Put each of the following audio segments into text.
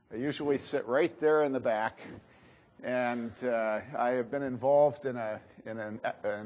I usually sit right there in the back, and I have been involved in an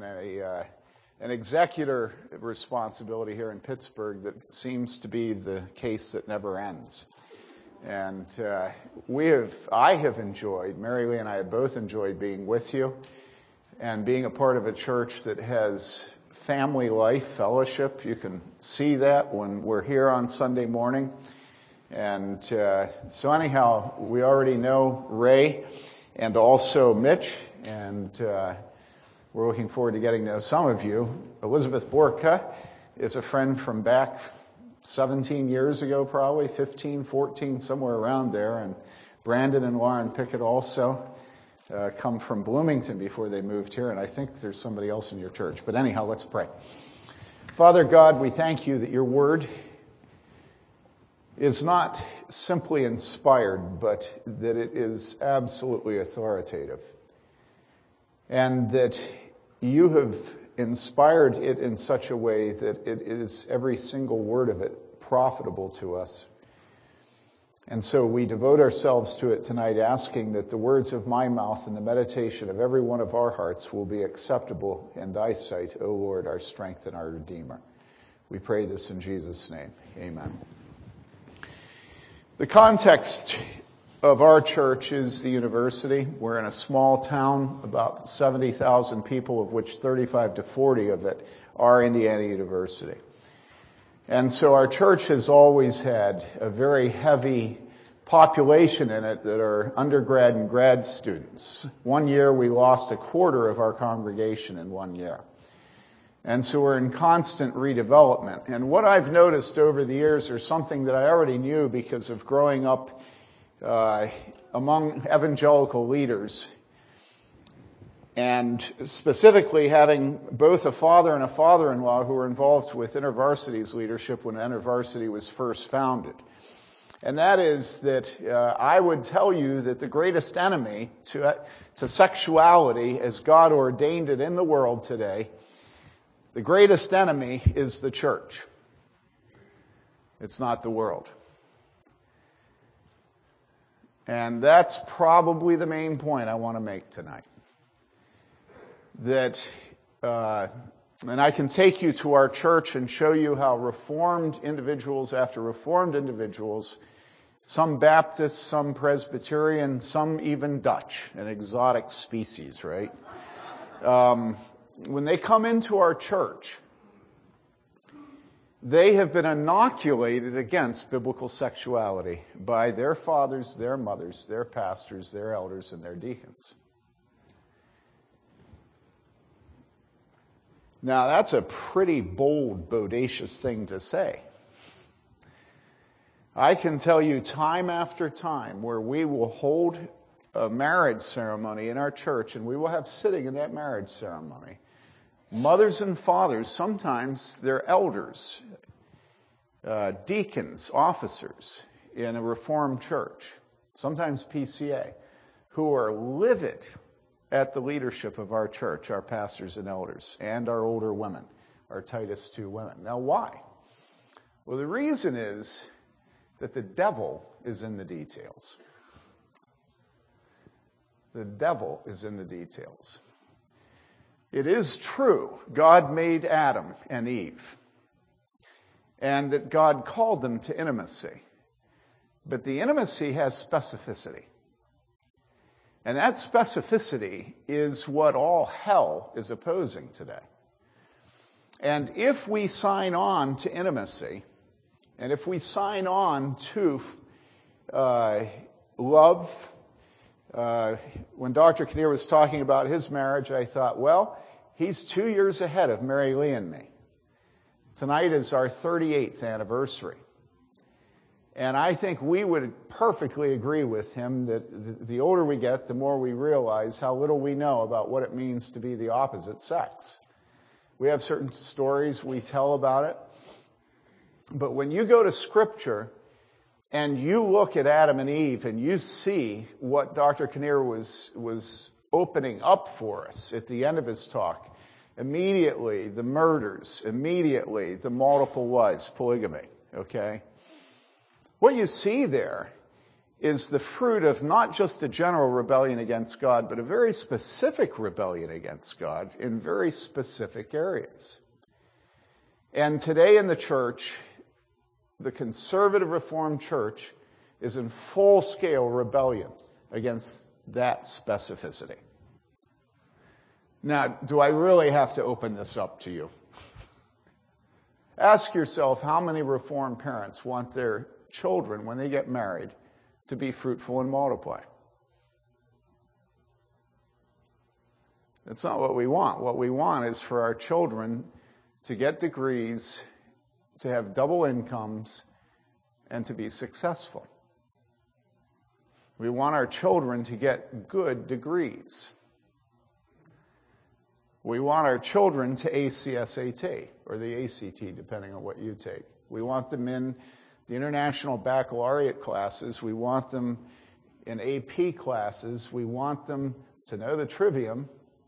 executor responsibility here in Pittsburgh that seems to be the case that never ends. And I have enjoyed, Mary Lee and I have both enjoyed being with you and being a part of a church that has family life, fellowship. You can see that when we're here on Sunday morning. And so anyhow, we already know Ray and also Mitch, and we're looking forward to getting to know some of you. Elizabeth Borka is a friend from back 17 years ago, probably 15, 14, somewhere around there. And Brandon and Lauren Pickett also come from Bloomington before they moved here, and I think there's somebody else in your church. But anyhow, let's pray. Father God, we thank you that your word is not simply inspired, but that it is absolutely authoritative. And that you have inspired it in such a way that it is, every single word of it, profitable to us. And so we devote ourselves to it tonight, asking that the words of my mouth and the meditation of every one of our hearts will be acceptable in thy sight, O Lord, our strength and our Redeemer. We pray this in Jesus' name. Amen. The context of our church is the university. We're in a small town, about 70,000 people, of which 35 to 40 of it are Indiana University. And so our church has always had a very heavy population in it that are undergrad and grad students. One year we lost a quarter of our congregation in 1 year. And so we're in constant redevelopment. And what I've noticed over the years, or something that I already knew because of growing up among evangelical leaders, and specifically having both a father and a father-in-law who were involved with InterVarsity's leadership when InterVarsity was first founded. And that is that I would tell you that the greatest enemy to sexuality as God ordained it in the world today, the greatest enemy is the church. It's not the world. And that's probably the main point I want to make tonight. That, and I can take you to our church and show you how Reformed individuals after Reformed individuals, some Baptists, some Presbyterian, some even Dutch, an exotic species, right? When they come into our church, they have been inoculated against biblical sexuality by their fathers, their mothers, their pastors, their elders, and their deacons. Now, that's a pretty bold, bodacious thing to say. I can tell you time after time where we will hold a marriage ceremony in our church, and we will have sitting in that marriage ceremony mothers and fathers, sometimes they're elders, deacons, officers in a Reformed church, sometimes PCA, who are livid at the leadership of our church, our pastors and elders, and our older women, our Titus II women. Now, why? Well, the reason is that the devil is in the details. The devil is in the details. It is true, God made Adam and Eve, and that God called them to intimacy. But the intimacy has specificity. And that specificity is what all hell is opposing today. And if we sign on to intimacy, and if we sign on to love, when Dr. Kinnear was talking about his marriage, I thought, well, he's 2 years ahead of Mary Lee and me. Tonight is our 38th anniversary. And I think we would perfectly agree with him that the older we get, the more we realize how little we know about what it means to be the opposite sex. We have certain stories we tell about it. But when you go to Scripture and you look at Adam and Eve and you see what Dr. Kinnear was opening up for us at the end of his talk, immediately the murders, immediately the multiple wives, polygamy, okay? What you see there is the fruit of not just a general rebellion against God, but a very specific rebellion against God in very specific areas. And today in the church, the conservative Reformed church is in full-scale rebellion against that specificity. Now, do I really have to open this up to you? Ask yourself how many Reformed parents want their children, when they get married, to be fruitful and multiply. That's not what we want. What we want is for our children to get degrees, to have double incomes, and to be successful. We want our children to get good degrees. We want our children to ace the SAT or the ACT, depending on what you take. We want them in the international baccalaureate classes. We want them in AP classes. We want them to know the trivium.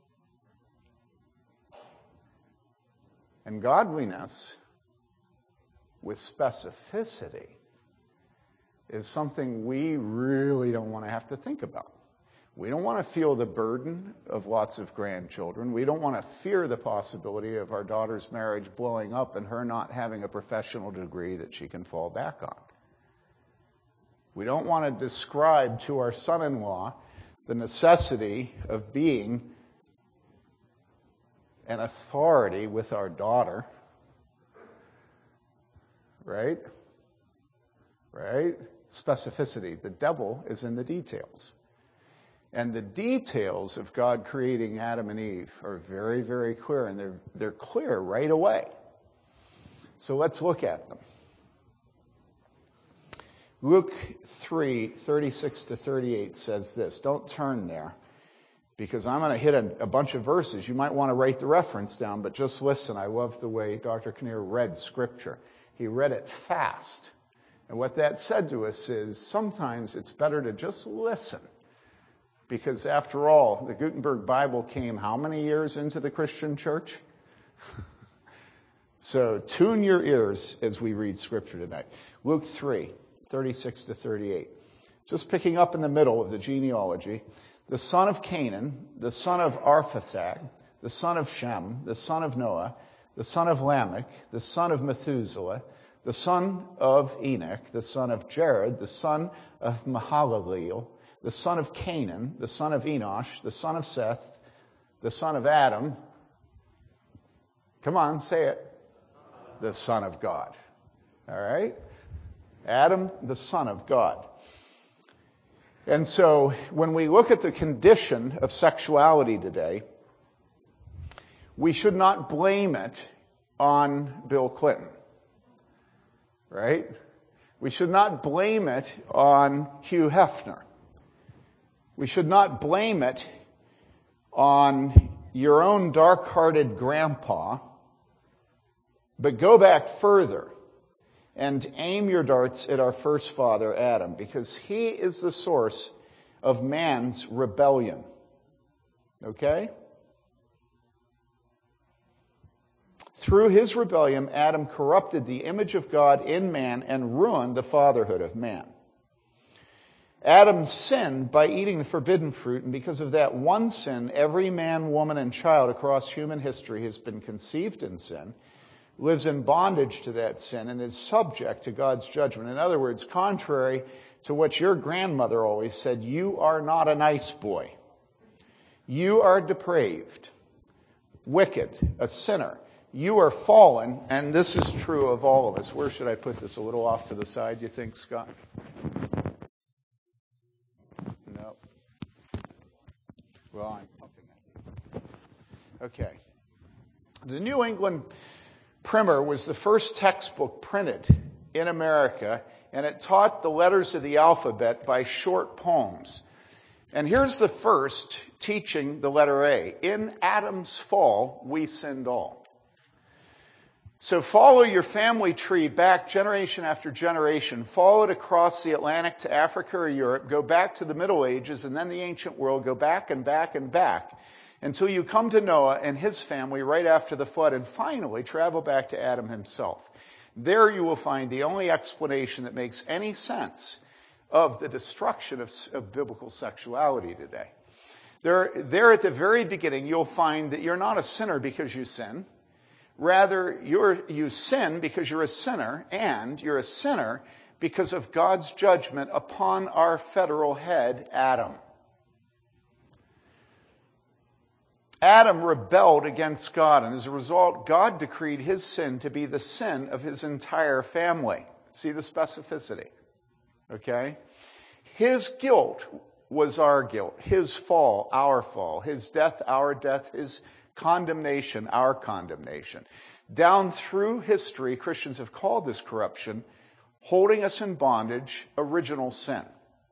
And godliness with specificity is something we really don't want to have to think about. We don't want to feel the burden of lots of grandchildren. We don't want to fear the possibility of our daughter's marriage blowing up and her not having a professional degree that she can fall back on. We don't want to describe to our son-in-law the necessity of being an authority with our daughter. Right? Right? Specificity. The devil is in the details. And the details of God creating Adam and Eve are very, very clear, and they're clear right away. So let's look at them. Luke 3:36-38 says this. Don't turn there, because I'm going to hit a bunch of verses. You might want to write the reference down, but just listen. I love the way Dr. Kinnear read Scripture. He read it fast. And what that said to us is sometimes it's better to just listen. Because after all, the Gutenberg Bible came how many years into the Christian church? So tune your ears as we read Scripture tonight. Luke 3:36-38. Just picking up in the middle of the genealogy. The son of Canaan, the son of Arphaxad, the son of Shem, the son of Noah, the son of Lamech, the son of Methuselah, the son of Enoch, the son of Jared, the son of Mahalaleel, the son of Canaan, the son of Enosh, the son of Seth, the son of Adam. Come on, say it. The son of God. All right? Adam, the son of God. And so when we look at the condition of sexuality today, we should not blame it on Bill Clinton. Right? We should not blame it on Hugh Hefner. We should not blame it on your own dark-hearted grandpa, but go back further and aim your darts at our first father, Adam, because he is the source of man's rebellion. Okay? Through his rebellion, Adam corrupted the image of God in man and ruined the fatherhood of man. Adam sinned by eating the forbidden fruit, and because of that one sin, every man, woman, and child across human history has been conceived in sin, lives in bondage to that sin, and is subject to God's judgment. In other words, contrary to what your grandmother always said, you are not a nice boy. You are depraved, wicked, a sinner. You are fallen, and this is true of all of us. Where should I put this? A little off to the side, you think, Scott? No. Well, I'm pumping it. Okay. The New England Primer was the first textbook printed in America, and it taught the letters of the alphabet by short poems. And here's the first teaching the letter A. In Adam's fall, we sinned all. So follow your family tree back generation after generation. Follow it across the Atlantic to Africa or Europe. Go back to the Middle Ages and then the ancient world. Go back and back and back until you come to Noah and his family right after the flood. And finally, travel back to Adam himself. There you will find the only explanation that makes any sense of the destruction of biblical sexuality today. There at the very beginning, you'll find that you're not a sinner because you sin. Rather, you sin because you're a sinner, and you're a sinner because of God's judgment upon our federal head, Adam. Adam rebelled against God, and as a result, God decreed his sin to be the sin of his entire family. See the specificity? Okay? His guilt was our guilt. His fall, our fall. His death, our death. His condemnation, our condemnation. Down through history, Christians have called this corruption, holding us in bondage, original sin.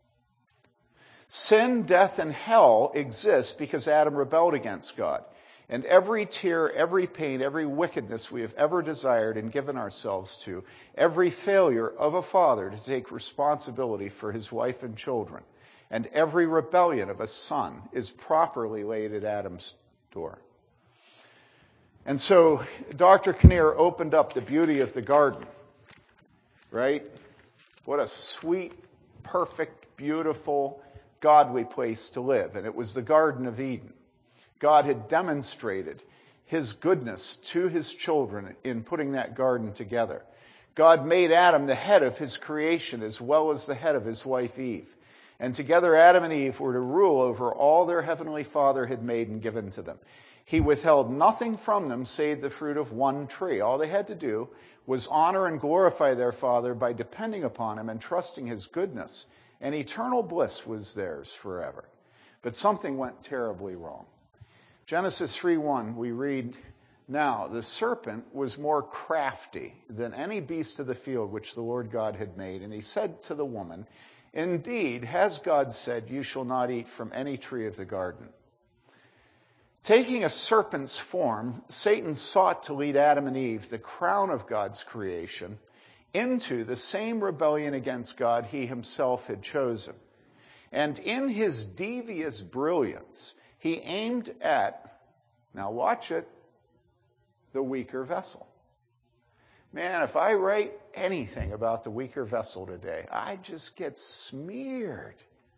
Sin, death, and hell exist because Adam rebelled against God. And every tear, every pain, every wickedness we have ever desired and given ourselves to, every failure of a father to take responsibility for his wife and children, and every rebellion of a son is properly laid at Adam's door. And so Dr. Kinnear opened up the beauty of the garden, right? What a sweet, perfect, beautiful, godly place to live. And it was the Garden of Eden. God had demonstrated his goodness to his children in putting that garden together. God made Adam the head of his creation as well as the head of his wife Eve. And together Adam and Eve were to rule over all their heavenly Father had made and given to them. He withheld nothing from them save the fruit of one tree. All they had to do was honor and glorify their Father by depending upon him and trusting his goodness. And eternal bliss was theirs forever. But something went terribly wrong. Genesis 3:1, we read, "Now the serpent was more crafty than any beast of the field which the Lord God had made. And he said to the woman, 'Indeed, has God said, you shall not eat from any tree of the garden?'" Taking a serpent's form, Satan sought to lead Adam and Eve, the crown of God's creation, into the same rebellion against God he himself had chosen. And in his devious brilliance, he aimed at, now watch it, the weaker vessel. Man, if I write anything about the weaker vessel today, I just get smeared.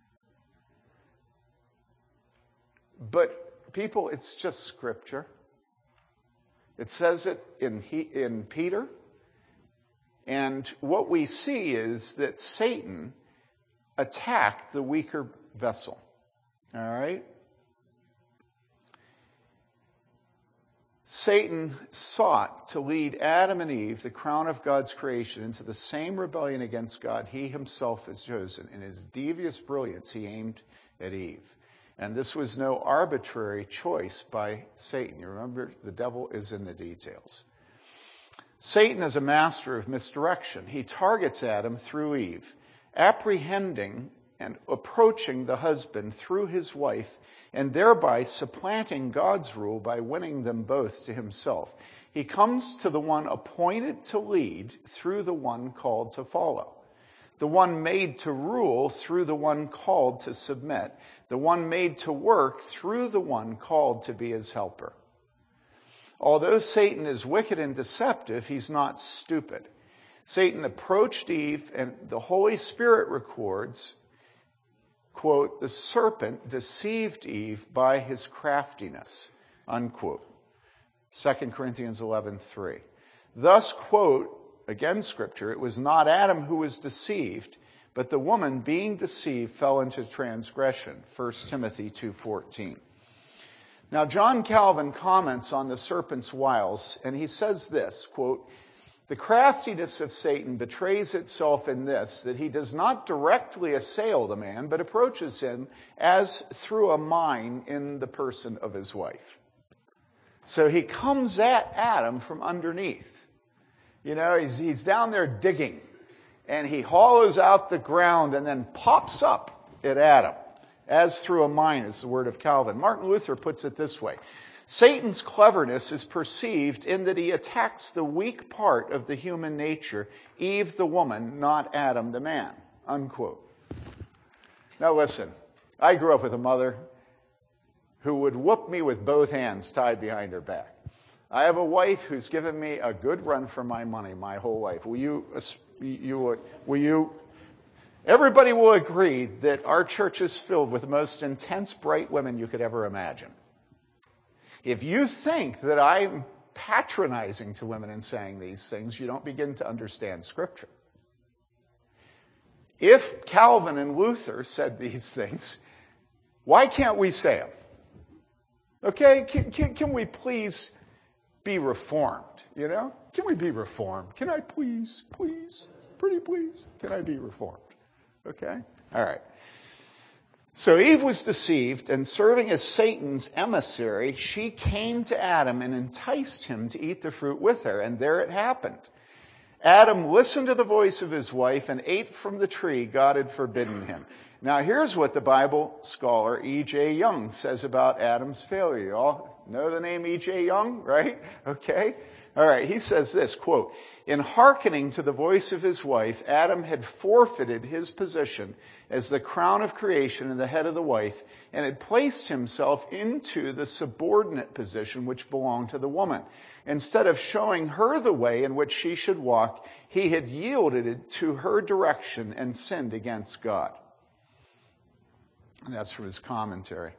But people, it's just scripture. It says it in Peter. And what we see is that Satan attacked the weaker vessel. All right? Satan sought to lead Adam and Eve, the crown of God's creation, into the same rebellion against God he himself has chosen. In his devious brilliance, he aimed at Eve. And this was no arbitrary choice by Satan. You remember, the devil is in the details. Satan is a master of misdirection. He targets Adam through Eve, apprehending and approaching the husband through his wife, and thereby supplanting God's rule by winning them both to himself. He comes to the one appointed to lead through the one called to follow, the one made to rule through the one called to submit, the one made to work through the one called to be his helper. Although Satan is wicked and deceptive, he's not stupid. Satan approached Eve, and the Holy Spirit records, quote, "The serpent deceived Eve by his craftiness," unquote. 2 Corinthians 11:3. Thus, quote, again scripture, "It was not Adam who was deceived, but the woman being deceived fell into transgression." 1 Timothy 2:14. Now, John Calvin comments on the serpent's wiles, and he says this, quote, "The craftiness of Satan betrays itself in this, that he does not directly assail the man, but approaches him as through a mine in the person of his wife." So he comes at Adam from underneath. You know, he's down there digging, and he hollows out the ground and then pops up at Adam. As through a mine is the word of Calvin. Martin Luther puts it this way: Satan's cleverness is perceived in that he attacks the weak part of the human nature, Eve the woman, not Adam the man, unquote. Now listen, I grew up with a mother who would whoop me with both hands tied behind her back. I have a wife who's given me a good run for my money my whole life. Will you Everybody will agree that our church is filled with the most intense, bright women you could ever imagine. If you think that I'm patronizing to women in saying these things, you don't begin to understand Scripture. If Calvin and Luther said these things, why can't we say them? Okay, can we please be reformed, you know? Can we be reformed? Can I please, pretty please, can I be reformed? Okay? All right. So Eve was deceived, and serving as Satan's emissary, she came to Adam and enticed him to eat the fruit with her, and there it happened. Adam listened to the voice of his wife and ate from the tree God had forbidden him. Now here's what the Bible scholar E.J. Young says about Adam's failure. You all know the name E.J. Young, right? Okay. All right. He says this, quote, "In hearkening to the voice of his wife, Adam had forfeited his position as the crown of creation and the head of the wife, and had placed himself into the subordinate position which belonged to the woman. Instead of showing her the way in which she should walk, he had yielded it to her direction and sinned against God." And that's from his commentary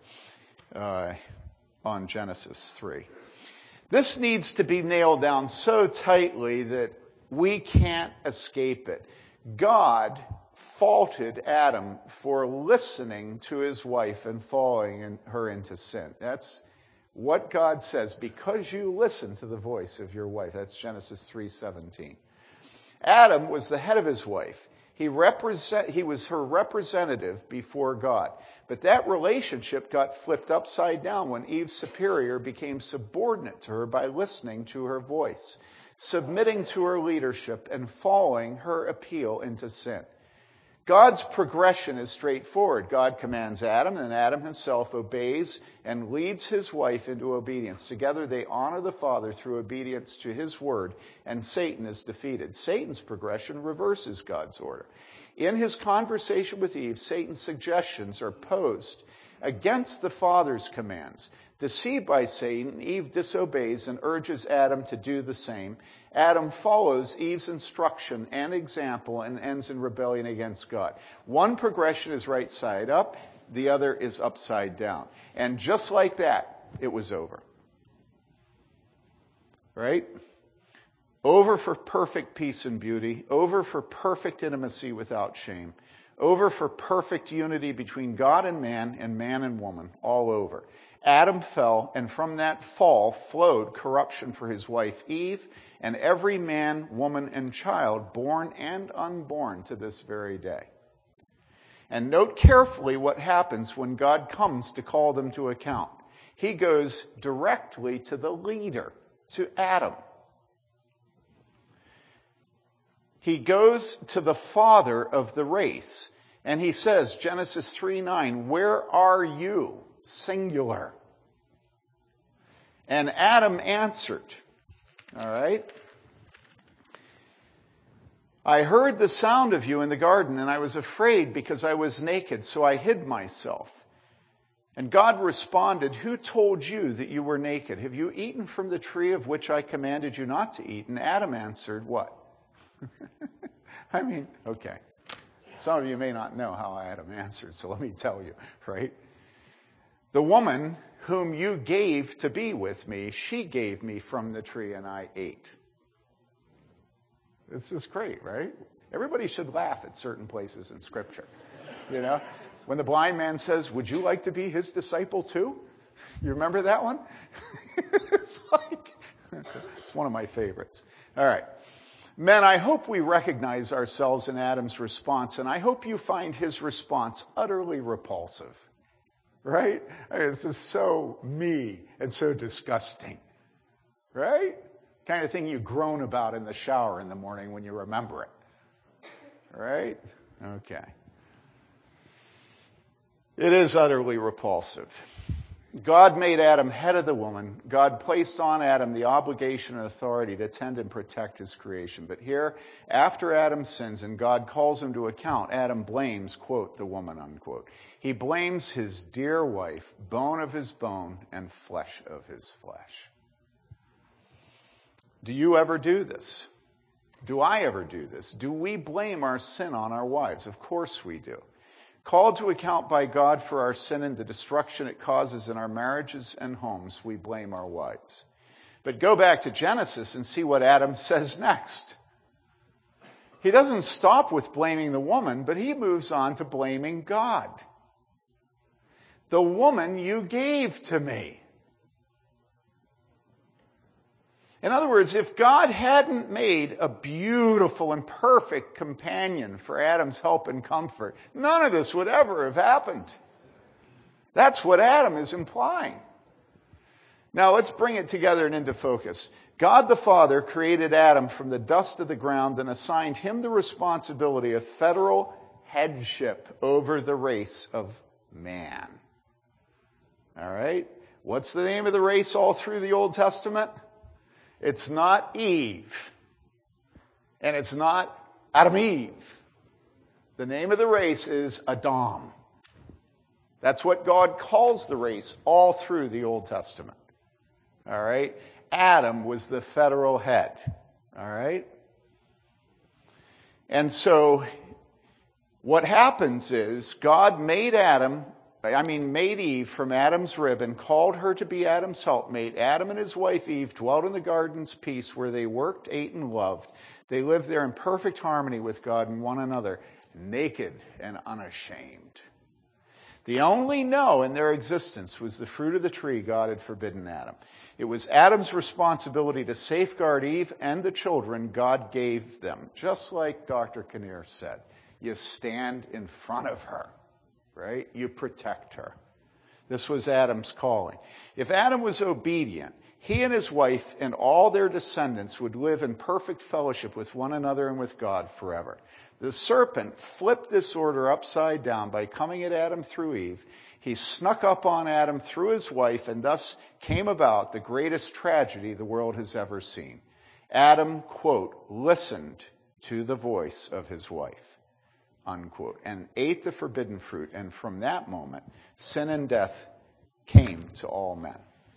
on Genesis 3. This needs to be nailed down so tightly that we can't escape it. God faulted Adam for listening to his wife and following her into sin. That's what God says, because you listen to the voice of your wife. That's Genesis 3:17. Adam was the head of his wife. He was her representative before God. But that relationship got flipped upside down when Eve's superior became subordinate to her by listening to her voice, submitting to her leadership, and following her appeal into sin. God's progression is straightforward. God commands Adam, and Adam himself obeys and leads his wife into obedience. Together they honor the Father through obedience to his word, and Satan is defeated. Satan's progression reverses God's order. In his conversation with Eve, Satan's suggestions are posed against the Father's commands. Deceived by Satan, Eve disobeys and urges Adam to do the same. Adam follows Eve's instruction and example and ends in rebellion against God. One progression is right side up, the other is upside down. And just like that, it was over. Right? Over for perfect peace and beauty, over for perfect intimacy without shame, over for perfect unity between God and man and woman, all over. Adam fell, and from that fall flowed corruption for his wife Eve, and every man, woman, and child, born and unborn to this very day. And note carefully what happens when God comes to call them to account. He goes directly to the leader, to Adam. He goes to the father of the race, and he says, Genesis 3:9, "Where are you?" Singular. And Adam answered, all right, "I heard the sound of you in the garden, and I was afraid because I was naked, so I hid myself." And God responded, "Who told you that you were naked? Have you eaten from the tree of which I commanded you not to eat?" And Adam answered, what? Okay. Some of you may not know how Adam answered, so let me tell you, right? "The woman whom you gave to be with me, she gave me from the tree and I ate." This is great, right? Everybody should laugh at certain places in Scripture. You know, when the blind man says, "Would you like to be his disciple too?" You remember that one? It's one of my favorites. All right. Men, I hope we recognize ourselves in Adam's response, and I hope you find his response utterly repulsive. Right? This is so me and so disgusting. Right? Kind of thing you groan about in the shower in the morning when you remember it. Right? Okay. It is utterly repulsive. God made Adam head of the woman. God placed on Adam the obligation and authority to tend and protect his creation. But here, after Adam sins and God calls him to account, Adam blames, quote, "the woman," unquote. He blames his dear wife, bone of his bone and flesh of his flesh. Do you ever do this? Do I ever do this? Do we blame our sin on our wives? Of course we do. Called to account by God for our sin and the destruction it causes in our marriages and homes, we blame our wives. But go back to Genesis and see what Adam says next. He doesn't stop with blaming the woman, but he moves on to blaming God. The woman you gave to me. In other words, if God hadn't made a beautiful and perfect companion for Adam's help and comfort, none of this would ever have happened. That's what Adam is implying. Now let's bring it together and into focus. God the Father created Adam from the dust of the ground and assigned him the responsibility of federal headship over the race of man. All right? What's the name of the race all through the Old Testament? It's not Eve. And it's not Adam Eve. The name of the race is Adam. That's what God calls the race all through the Old Testament. All right? Adam was the federal head. All right? And so what happens is God made Eve from Adam's rib and called her to be Adam's helpmate. Adam and his wife Eve dwelt in the garden's peace where they worked, ate, and loved. They lived there in perfect harmony with God and one another, naked and unashamed. The only no in their existence was the fruit of the tree God had forbidden Adam. It was Adam's responsibility to safeguard Eve and the children God gave them. Just like Dr. Kinnear said, you stand in front of her. Right? You protect her. This was Adam's calling. If Adam was obedient, he and his wife and all their descendants would live in perfect fellowship with one another and with God forever. The serpent flipped this order upside down by coming at Adam through Eve. He snuck up on Adam through his wife, and thus came about the greatest tragedy the world has ever seen. Adam, quote, listened to the voice of his wife, unquote, and ate the forbidden fruit. And from that moment, sin and death came to all men.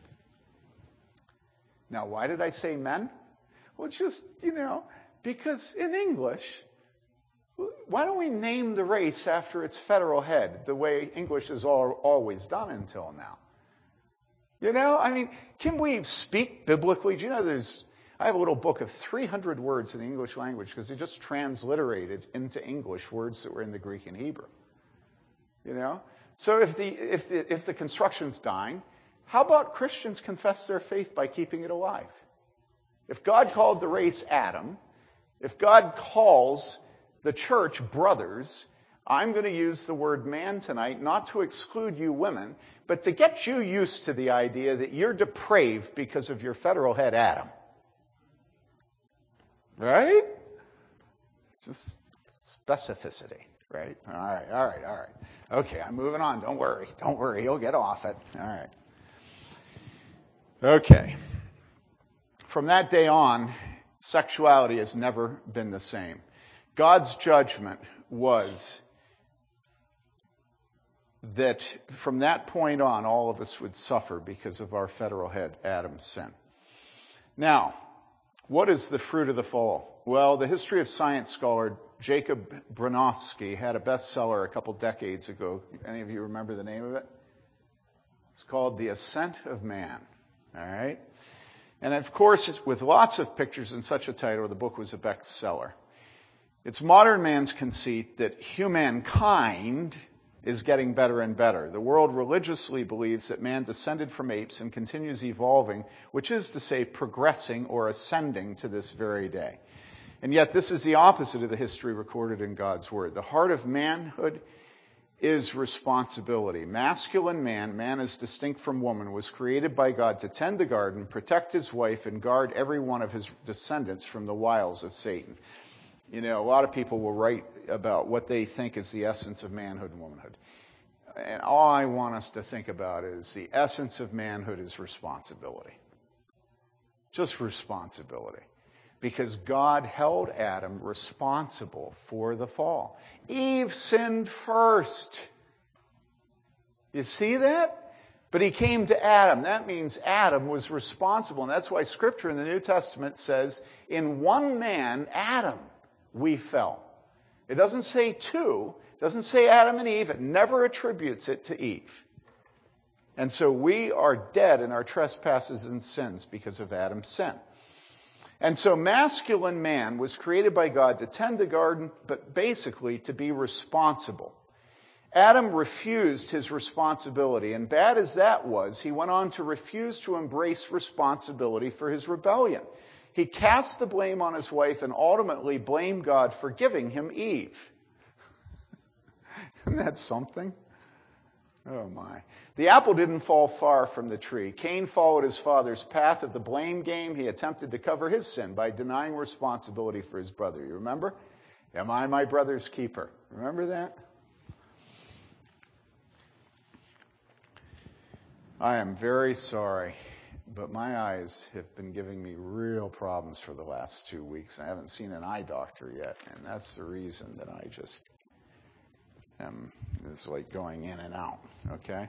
Now, why did I say men? Well, it's just, because in English, why don't we name the race after its federal head, the way English has always done until now? Can we speak biblically? Do you know I have a little book of 300 words in the English language because they just transliterated into English words that were in the Greek and Hebrew. So if the construction's dying, how about Christians confess their faith by keeping it alive? If God called the race Adam, if God calls the church brothers, I'm going to use the word man tonight not to exclude you women, but to get you used to the idea that you're depraved because of your federal head Adam. Right? Just specificity, right? All right. Okay, I'm moving on. Don't worry. You'll get off it. All right. Okay. From that day on, sexuality has never been the same. God's judgment was that from that point on, all of us would suffer because of our federal head, Adam's sin. Now, what is the fruit of the fall? Well, the history of science scholar Jacob Bronowski had a bestseller a couple decades ago. Any of you remember the name of it? It's called The Ascent of Man. All right? And of course, with lots of pictures in such a title, the book was a bestseller. It's modern man's conceit that humankind is getting better and better. The world religiously believes that man descended from apes and continues evolving, which is to say progressing or ascending to this very day. And yet this is the opposite of the history recorded in God's Word. The heart of manhood is responsibility. Masculine man is distinct from woman, was created by God to tend the garden, protect his wife, and guard every one of his descendants from the wiles of Satan. A lot of people will write about what they think is the essence of manhood and womanhood. And all I want us to think about is the essence of manhood is responsibility. Just responsibility. Because God held Adam responsible for the fall. Eve sinned first. You see that? But he came to Adam. That means Adam was responsible. And that's why Scripture in the New Testament says, in one man, Adam, we fell. It doesn't say two. It doesn't say Adam and Eve. It never attributes it to Eve. And so we are dead in our trespasses and sins because of Adam's sin. And so masculine man was created by God to tend the garden, but basically to be responsible. Adam refused his responsibility, and bad as that was, he went on to refuse to embrace responsibility for his rebellion. He cast the blame on his wife and ultimately blamed God for giving him Eve. Isn't that something? Oh my. The apple didn't fall far from the tree. Cain followed his father's path of the blame game. He attempted to cover his sin by denying responsibility for his brother. You remember? Am I my brother's keeper? Remember that? I am very sorry, but my eyes have been giving me real problems for the last 2 weeks. I haven't seen an eye doctor yet, and that's the reason that I just am, it's like going in and out, okay?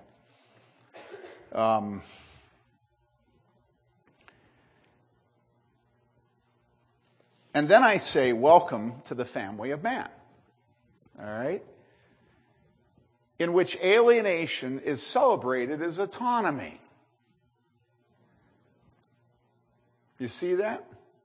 And then I say, welcome to the family of man, all right? In which alienation is celebrated as autonomy. You see that?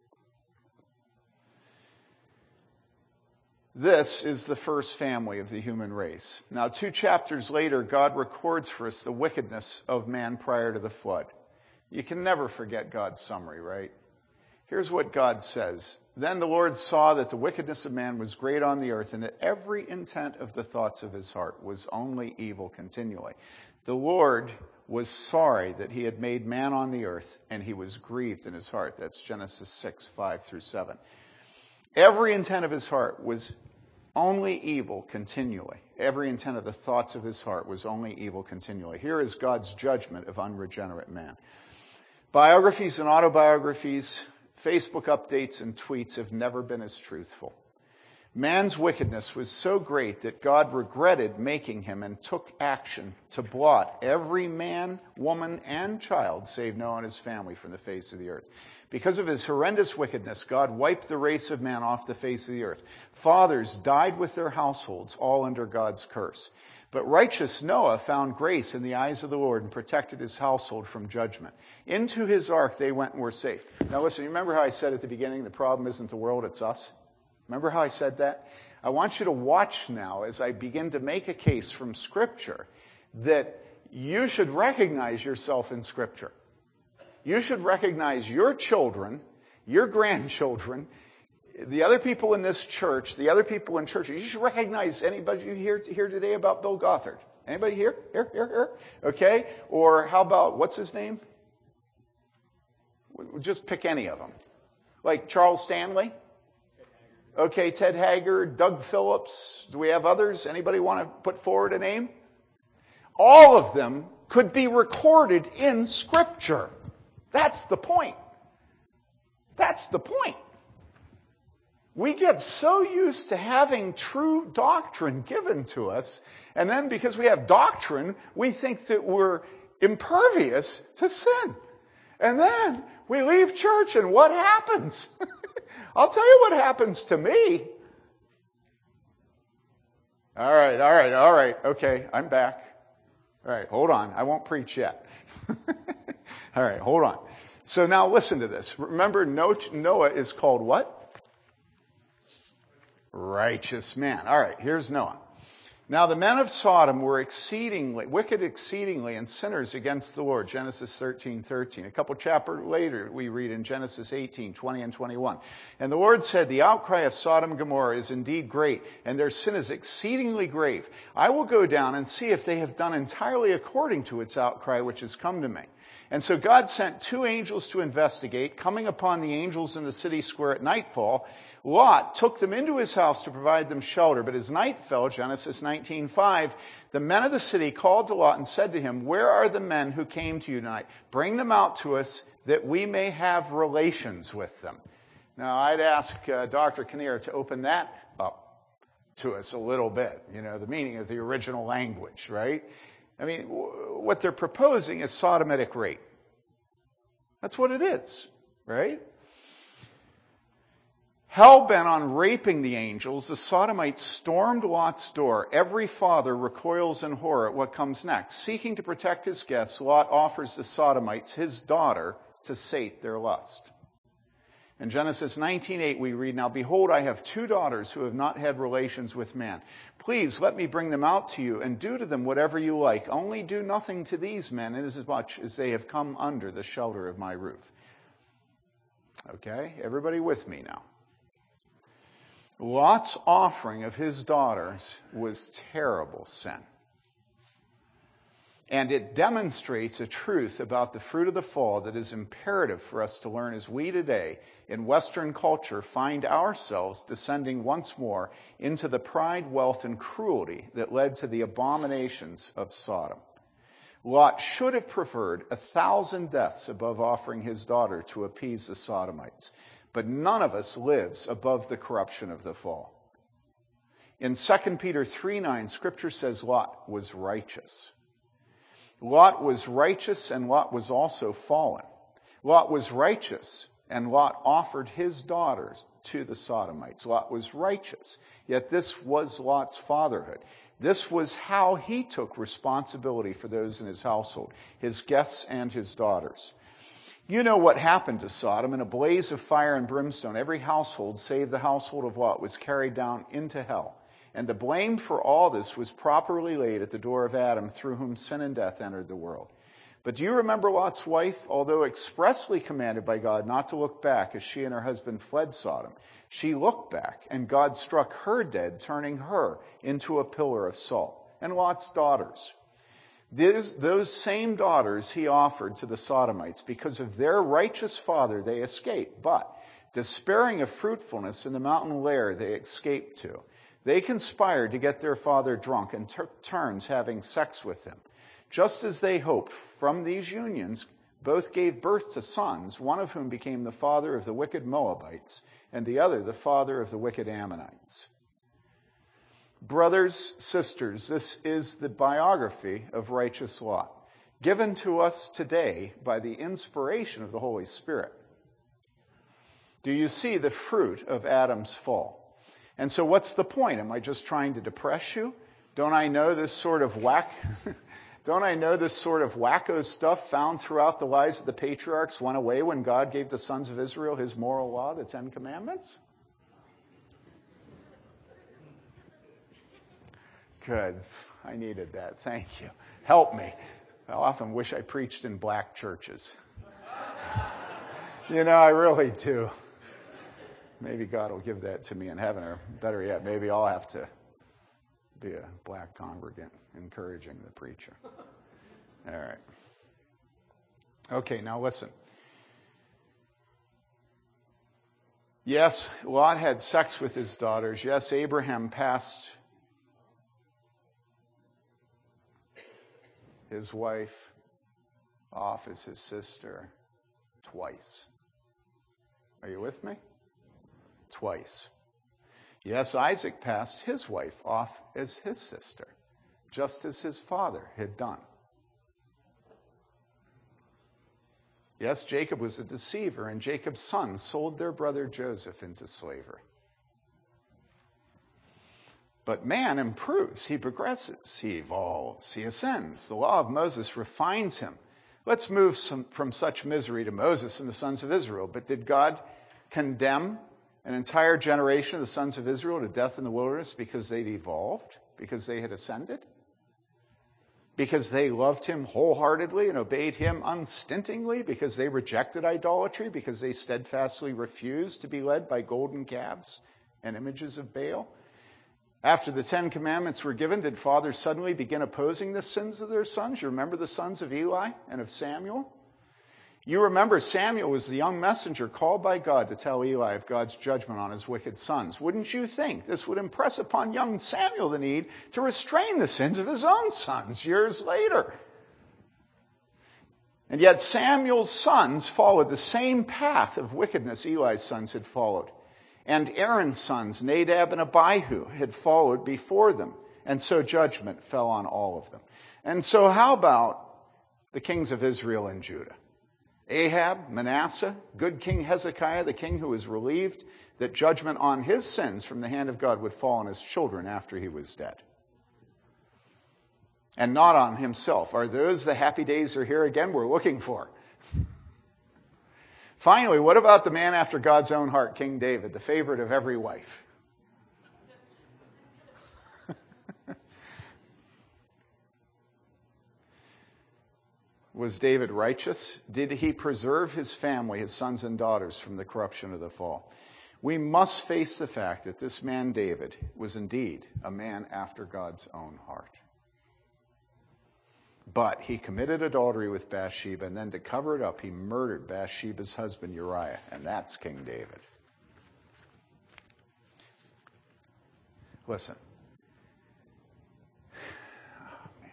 This is the first family of the human race. Now, 2 chapters later, God records for us the wickedness of man prior to the flood. You can never forget God's summary, right? Here's what God says. Then the Lord saw that the wickedness of man was great on the earth, and that every intent of the thoughts of his heart was only evil continually. The Lord was sorry that he had made man on the earth, and he was grieved in his heart. That's Genesis 6, 5 through 7. Every intent of his heart was only evil continually. Every intent of the thoughts of his heart was only evil continually. Here is God's judgment of unregenerate man. Biographies and autobiographies, Facebook updates and tweets have never been as truthful. Man's wickedness was so great that God regretted making him and took action to blot every man, woman, and child, save Noah and his family, from the face of the earth. Because of his horrendous wickedness, God wiped the race of man off the face of the earth. Fathers died with their households, all under God's curse. But righteous Noah found grace in the eyes of the Lord and protected his household from judgment. Into his ark they went and were safe. Now listen, you remember how I said at the beginning, the problem isn't the world, it's us? Remember how I said that? I want you to watch now as I begin to make a case from Scripture that you should recognize yourself in Scripture. You should recognize your children, your grandchildren, the other people in this church, the other people in church. You should recognize anybody you hear today about Bill Gothard. Anybody here? Here. Okay? Or how about, what's his name? Just pick any of them. Like Charles Stanley? Okay, Ted Haggard, Doug Phillips. Do we have others? Anybody want to put forward a name? All of them could be recorded in Scripture. That's the point. That's the point. We get so used to having true doctrine given to us, and then because we have doctrine, we think that we're impervious to sin. And then we leave church, and what happens? I'll tell you what happens to me. All right. Okay, I'm back. All right, hold on. I won't preach yet. All right, hold on. So now listen to this. Remember, Noah is called what? Righteous man. All right, here's Noah. Now the men of Sodom were wicked exceedingly, and sinners against the Lord. Genesis 13:13. A couple chapters later, we read in Genesis 18:20 and 21. And the Lord said, the outcry of Sodom and Gomorrah is indeed great, and their sin is exceedingly grave. I will go down and see if they have done entirely according to its outcry which has come to me. And so God sent 2 angels to investigate. Coming upon the angels in the city square at nightfall, Lot took them into his house to provide them shelter. But as night fell, Genesis 19:5, the men of the city called to Lot and said to him, where are the men who came to you tonight? Bring them out to us that we may have relations with them. Now, I'd ask Dr. Kinnear to open that up to us a little bit. You know, the meaning of the original language, right? I mean, what they're proposing is sodomitic rape. That's what it is, right? Hell-bent on raping the angels, the Sodomites stormed Lot's door. Every father recoils in horror at what comes next. Seeking to protect his guests, Lot offers the Sodomites his daughter to sate their lust. In Genesis 19:8 we read, "Now behold, I have 2 daughters who have not had relations with man. Please let me bring them out to you and do to them whatever you like. Only do nothing to these men inasmuch as they have come under the shelter of my roof." Okay, everybody with me now? Lot's offering of his daughters was terrible sin. And it demonstrates a truth about the fruit of the fall that is imperative for us to learn as we today, in Western culture, find ourselves descending once more into the pride, wealth, and cruelty that led to the abominations of Sodom. Lot should have preferred 1,000 deaths above offering his daughter to appease the Sodomites. But none of us lives above the corruption of the fall. In 2 Peter 3:9, Scripture says Lot was righteous. Lot was righteous and Lot was also fallen. Lot was righteous and Lot offered his daughters to the Sodomites. Lot was righteous, yet this was Lot's fatherhood. This was how he took responsibility for those in his household, his guests and his daughters. You know what happened to Sodom. In a blaze of fire and brimstone, every household, save the household of Lot, was carried down into hell. And the blame for all this was properly laid at the door of Adam, through whom sin and death entered the world. But do you remember Lot's wife? Although expressly commanded by God not to look back as she and her husband fled Sodom, she looked back, and God struck her dead, turning her into a pillar of salt. And Lot's daughters. Those same daughters he offered to the Sodomites. Because of their righteous father, they escaped. But, despairing of fruitfulness in the mountain lair they escaped to, they conspired to get their father drunk and took turns having sex with him. Just as they hoped, from these unions, both gave birth to sons, one of whom became the father of the wicked Moabites, and the other the father of the wicked Ammonites. Brothers, sisters, this is the biography of righteous Lot, given to us today by the inspiration of the Holy Spirit. Do you see the fruit of Adam's fall? And so what's the point? Am I just trying to depress you? Don't I know this sort of wacko stuff found throughout the lives of the patriarchs went away when God gave the sons of Israel his moral law, the 10 Commandments? Good. I needed that. Thank you. Help me. I often wish I preached in black churches. I really do. Maybe God will give that to me in heaven, or better yet, maybe I'll have to be a black congregant encouraging the preacher. All right. Okay, now listen. Yes, Lot had sex with his daughters. Yes, Abraham passed his wife off as his sister twice. Are you with me? Twice. Yes, Isaac passed his wife off as his sister, just as his father had done. Yes, Jacob was a deceiver, and Jacob's sons sold their brother Joseph into slavery. But man improves, he progresses, he evolves, he ascends. The law of Moses refines him. Let's move from such misery to Moses and the sons of Israel. But did God condemn an entire generation of the sons of Israel to death in the wilderness because they'd evolved, because they had ascended? Because they loved him wholeheartedly and obeyed him unstintingly? Because they rejected idolatry? Because they steadfastly refused to be led by golden calves and images of Baal? After the 10 Commandments were given, did fathers suddenly begin opposing the sins of their sons? You remember the sons of Eli and of Samuel? You remember Samuel was the young messenger called by God to tell Eli of God's judgment on his wicked sons. Wouldn't you think this would impress upon young Samuel the need to restrain the sins of his own sons years later? And yet Samuel's sons followed the same path of wickedness Eli's sons had followed. And Aaron's sons, Nadab and Abihu, had followed before them. And so judgment fell on all of them. And so how about the kings of Israel and Judah? Ahab, Manasseh, good King Hezekiah, the king who was relieved that judgment on his sins from the hand of God would fall on his children after he was dead. And not on himself. Are those the happy days are here again we're looking for? Finally, what about the man after God's own heart, King David, the favorite of every wife? Was David righteous? Did he preserve his family, his sons and daughters, from the corruption of the fall? We must face the fact that this man David was indeed a man after God's own heart. But he committed adultery with Bathsheba, and then to cover it up, he murdered Bathsheba's husband Uriah, and that's King David. Listen. Oh, man.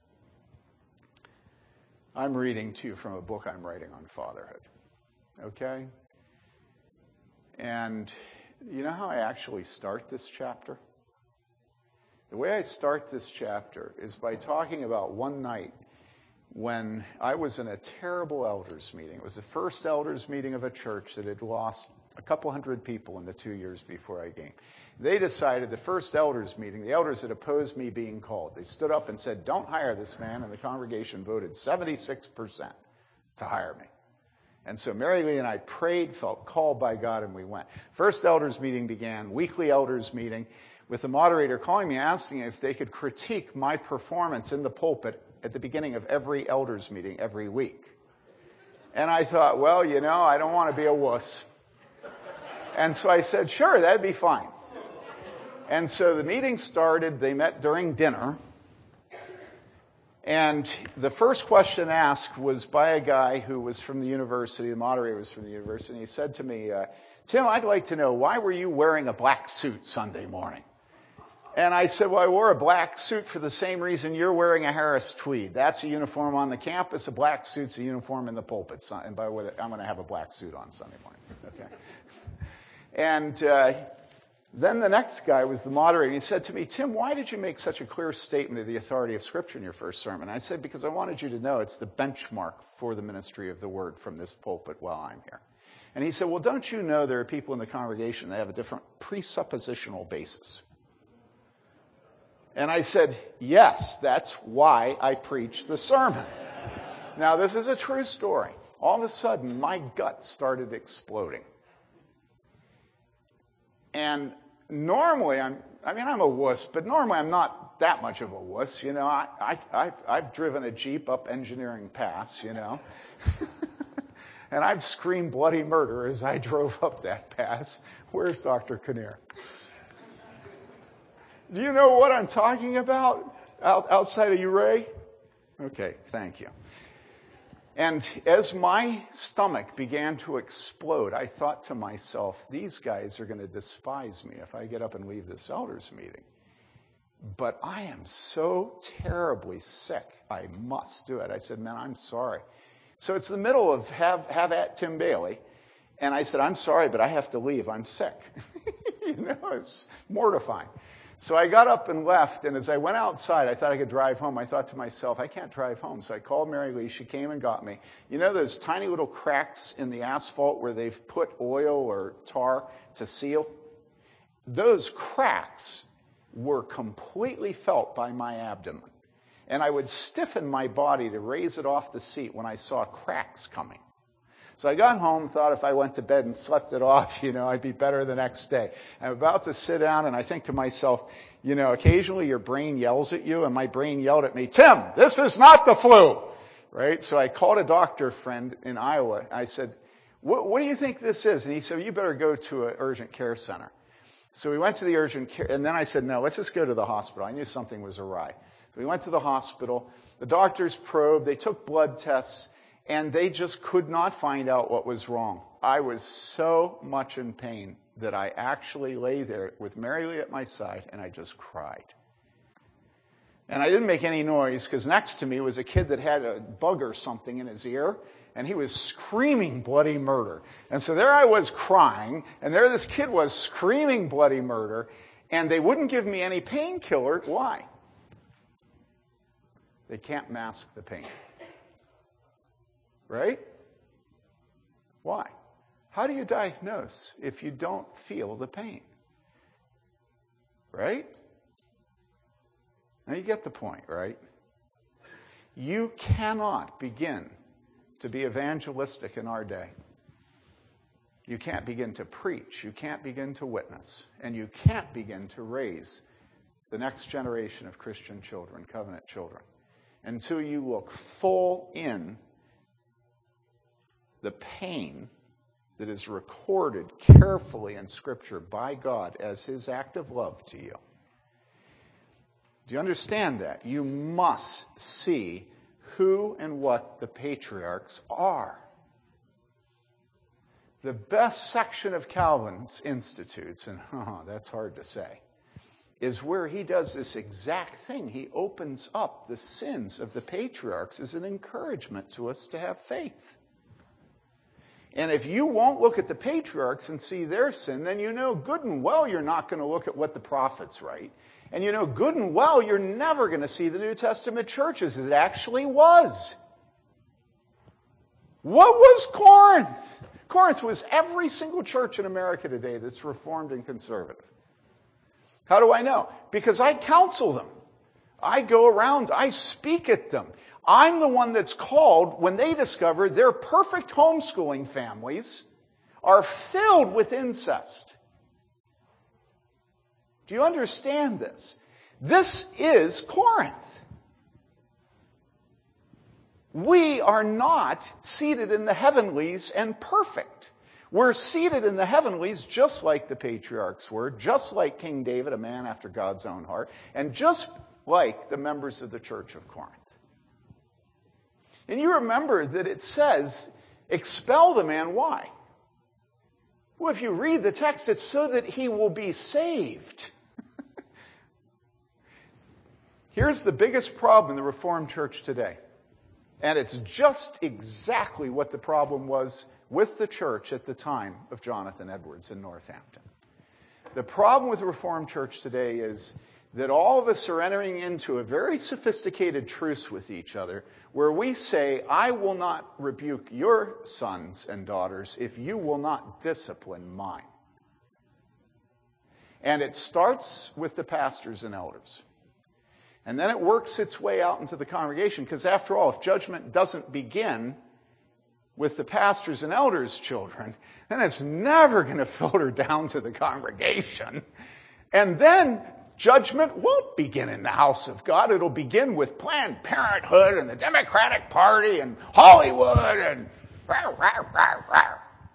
I'm reading to you from a book I'm writing on fatherhood. Okay? And you know how I actually start this chapter? The way I start this chapter is by talking about one night when I was in a terrible elders meeting. It was the first elders meeting of a church that had lost a couple hundred people in the 2 years before I came. They decided, the first elders meeting, the elders had opposed me being called. They stood up and said, don't hire this man, and the congregation voted 76% to hire me. And so Mary Lee and I prayed, felt called by God, and we went. First elders meeting began, weekly elders meeting, with the moderator calling me, asking if they could critique my performance in the pulpit at the beginning of every elders meeting every week. And I thought, well, you know, I don't want to be a wuss. And so I said, sure, that'd be fine. And so the meeting started. They met during dinner. And the first question asked was by a guy who was from the university. The moderator was from the university. And he said to me, Tim, I'd like to know, why were you wearing a black suit Sunday morning? And I said, well, I wore a black suit for the same reason you're wearing a Harris tweed. That's a uniform on the campus. A black suit's a uniform in the pulpit. And by the way, I'm going to have a black suit on Sunday morning. Okay. And then the next guy was the moderator. He said to me, Tim, why did you make such a clear statement of the authority of Scripture in your first sermon? I said, because I wanted you to know it's the benchmark for the ministry of the Word from this pulpit while I'm here. And he said, well, don't you know there are people in the congregation that have a different presuppositional basis? And I said, yes, that's why I preach the sermon. Now, this is a true story. All of a sudden, my gut started exploding. And normally, I'm a wuss, but normally I'm not that much of a wuss. You know, I've driven a Jeep up Engineering Pass, you know. And I've screamed bloody murder as I drove up that pass. Where's Dr. Kinnear? Do you know what I'm talking about outside of you, Ray? Okay, thank you. And as my stomach began to explode, I thought to myself, these guys are going to despise me if I get up and leave this elders meeting. But I am so terribly sick, I must do it. I said, man, I'm sorry. So it's the middle of have at Tim Bailey. And I said, I'm sorry, but I have to leave. I'm sick. You know, it's mortifying. So I got up and left, and as I went outside, I thought I could drive home. I thought to myself, I can't drive home. So I called Mary Lee. She came and got me. You know those tiny little cracks in the asphalt where they've put oil or tar to seal? Those cracks were completely felt by my abdomen. And I would stiffen my body to raise it off the seat when I saw cracks coming. So I got home, thought if I went to bed and slept it off, you know, I'd be better the next day. I'm about to sit down, and I think to myself, you know, occasionally your brain yells at you, and my brain yelled at me, Tim, this is not the flu, right? So I called a doctor friend in Iowa. I said, what do you think this is? And he said, you better go to an urgent care center. So we went to the urgent care, and then I said, no, let's just go to the hospital. I knew something was awry. So we went to the hospital. The doctors probed. They took blood tests. And they just could not find out what was wrong. I was so much in pain that I actually lay there with Mary Lee at my side, and I just cried. And I didn't make any noise, because next to me was a kid that had a bug or something in his ear, and he was screaming bloody murder. And so there I was crying, and there this kid was screaming bloody murder, And they wouldn't give me any painkiller. Why? They can't mask the pain. Right? Why? How do you diagnose if you don't feel the pain? Right? Now you get the point, right? You cannot begin to be evangelistic in our day. You can't begin to preach. You can't begin to witness. And you can't begin to raise the next generation of Christian children, covenant children, until you look full in the pain that is recorded carefully in Scripture by God as His act of love to you. Do you understand that? You must see who and what the patriarchs are. The best section of Calvin's Institutes, and that's hard to say, is where he does this exact thing. He opens up the sins of the patriarchs as an encouragement to us to have faith. And if you won't look at the patriarchs and see their sin, then you know good and well you're not going to look at what the prophets write. And you know good and well you're never going to see the New Testament churches as it actually was. What was Corinth? Corinth was every single church in America today that's Reformed and conservative. How do I know? Because I counsel them. I go around, I speak at them. I'm the one that's called when they discover their perfect homeschooling families are filled with incest. Do you understand this? This is Corinth. We are not seated in the heavenlies and perfect. We're seated in the heavenlies just like the patriarchs were, just like King David, a man after God's own heart, and just like the members of the church of Corinth. And you remember that it says, expel the man. Why? Well, if you read the text, it's so that he will be saved. Here's the biggest problem in the Reformed church today. And it's just exactly what the problem was with the church at the time of Jonathan Edwards in Northampton. The problem with the Reformed church today is that all of us are entering into a very sophisticated truce with each other where we say, I will not rebuke your sons and daughters if you will not discipline mine. And it starts with the pastors and elders. And then it works its way out into the congregation because after all, if judgment doesn't begin with the pastors and elders' children, then it's never going to filter down to the congregation. And then judgment won't begin in the house of God. It'll begin with Planned Parenthood and the Democratic Party and Hollywood and rah, rah, rah, rah.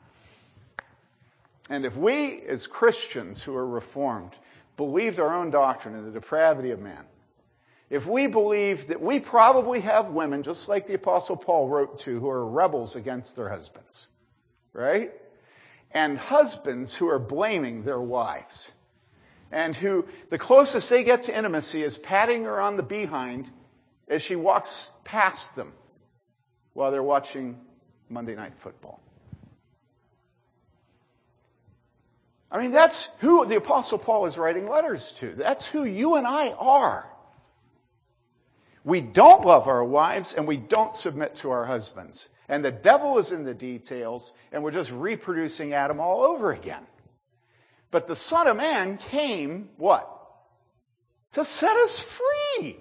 And if we as Christians who are Reformed believed our own doctrine and the depravity of man, if we believe that we probably have women, just like the Apostle Paul wrote to, who are rebels against their husbands, right? And husbands who are blaming their wives, and who the closest they get to intimacy is patting her on the behind as she walks past them while they're watching Monday Night Football. I mean, that's who the Apostle Paul is writing letters to. That's who you and I are. We don't love our wives and we don't submit to our husbands. And the devil is in the details and we're just reproducing Adam all over again. But the Son of Man came, what? To set us free.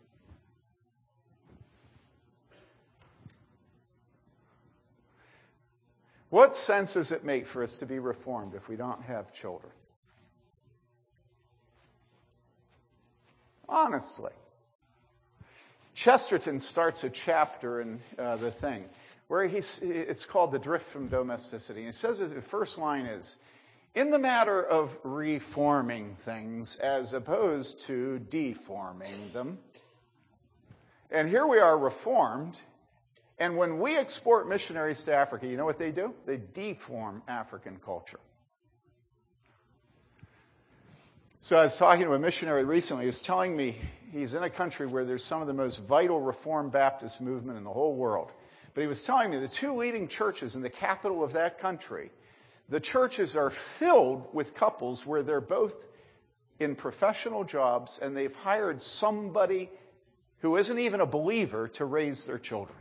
What sense does it make for us to be Reformed if we don't have children? Honestly. Chesterton starts a chapter in the thing where it's called The Drift from Domesticity. And he says that the first line is, in the matter of reforming things as opposed to deforming them. And here we are Reformed, and when we export missionaries to Africa, you know what they do? They deform African culture. So I was talking to a missionary recently. He was telling me he's in a country where there's some of the most vital Reformed Baptist movement in the whole world. But he was telling me the two leading churches in the capital of that country, the churches are filled with couples where they're both in professional jobs, and they've hired somebody who isn't even a believer to raise their children.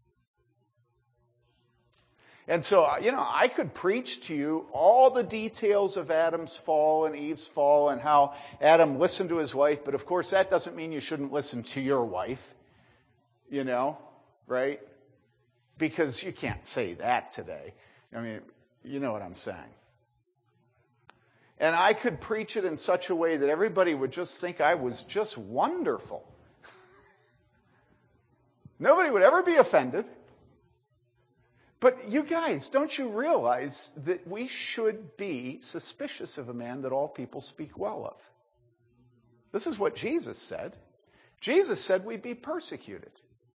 And so, I could preach to you all the details of Adam's fall and Eve's fall and how Adam listened to his wife, but of course that doesn't mean you shouldn't listen to your wife, right? Because you can't say that today. I mean, you know what I'm saying. And I could preach it in such a way that everybody would just think I was just wonderful. Nobody would ever be offended. But you guys, don't you realize that we should be suspicious of a man that all people speak well of? This is what Jesus said. Jesus said we'd be persecuted.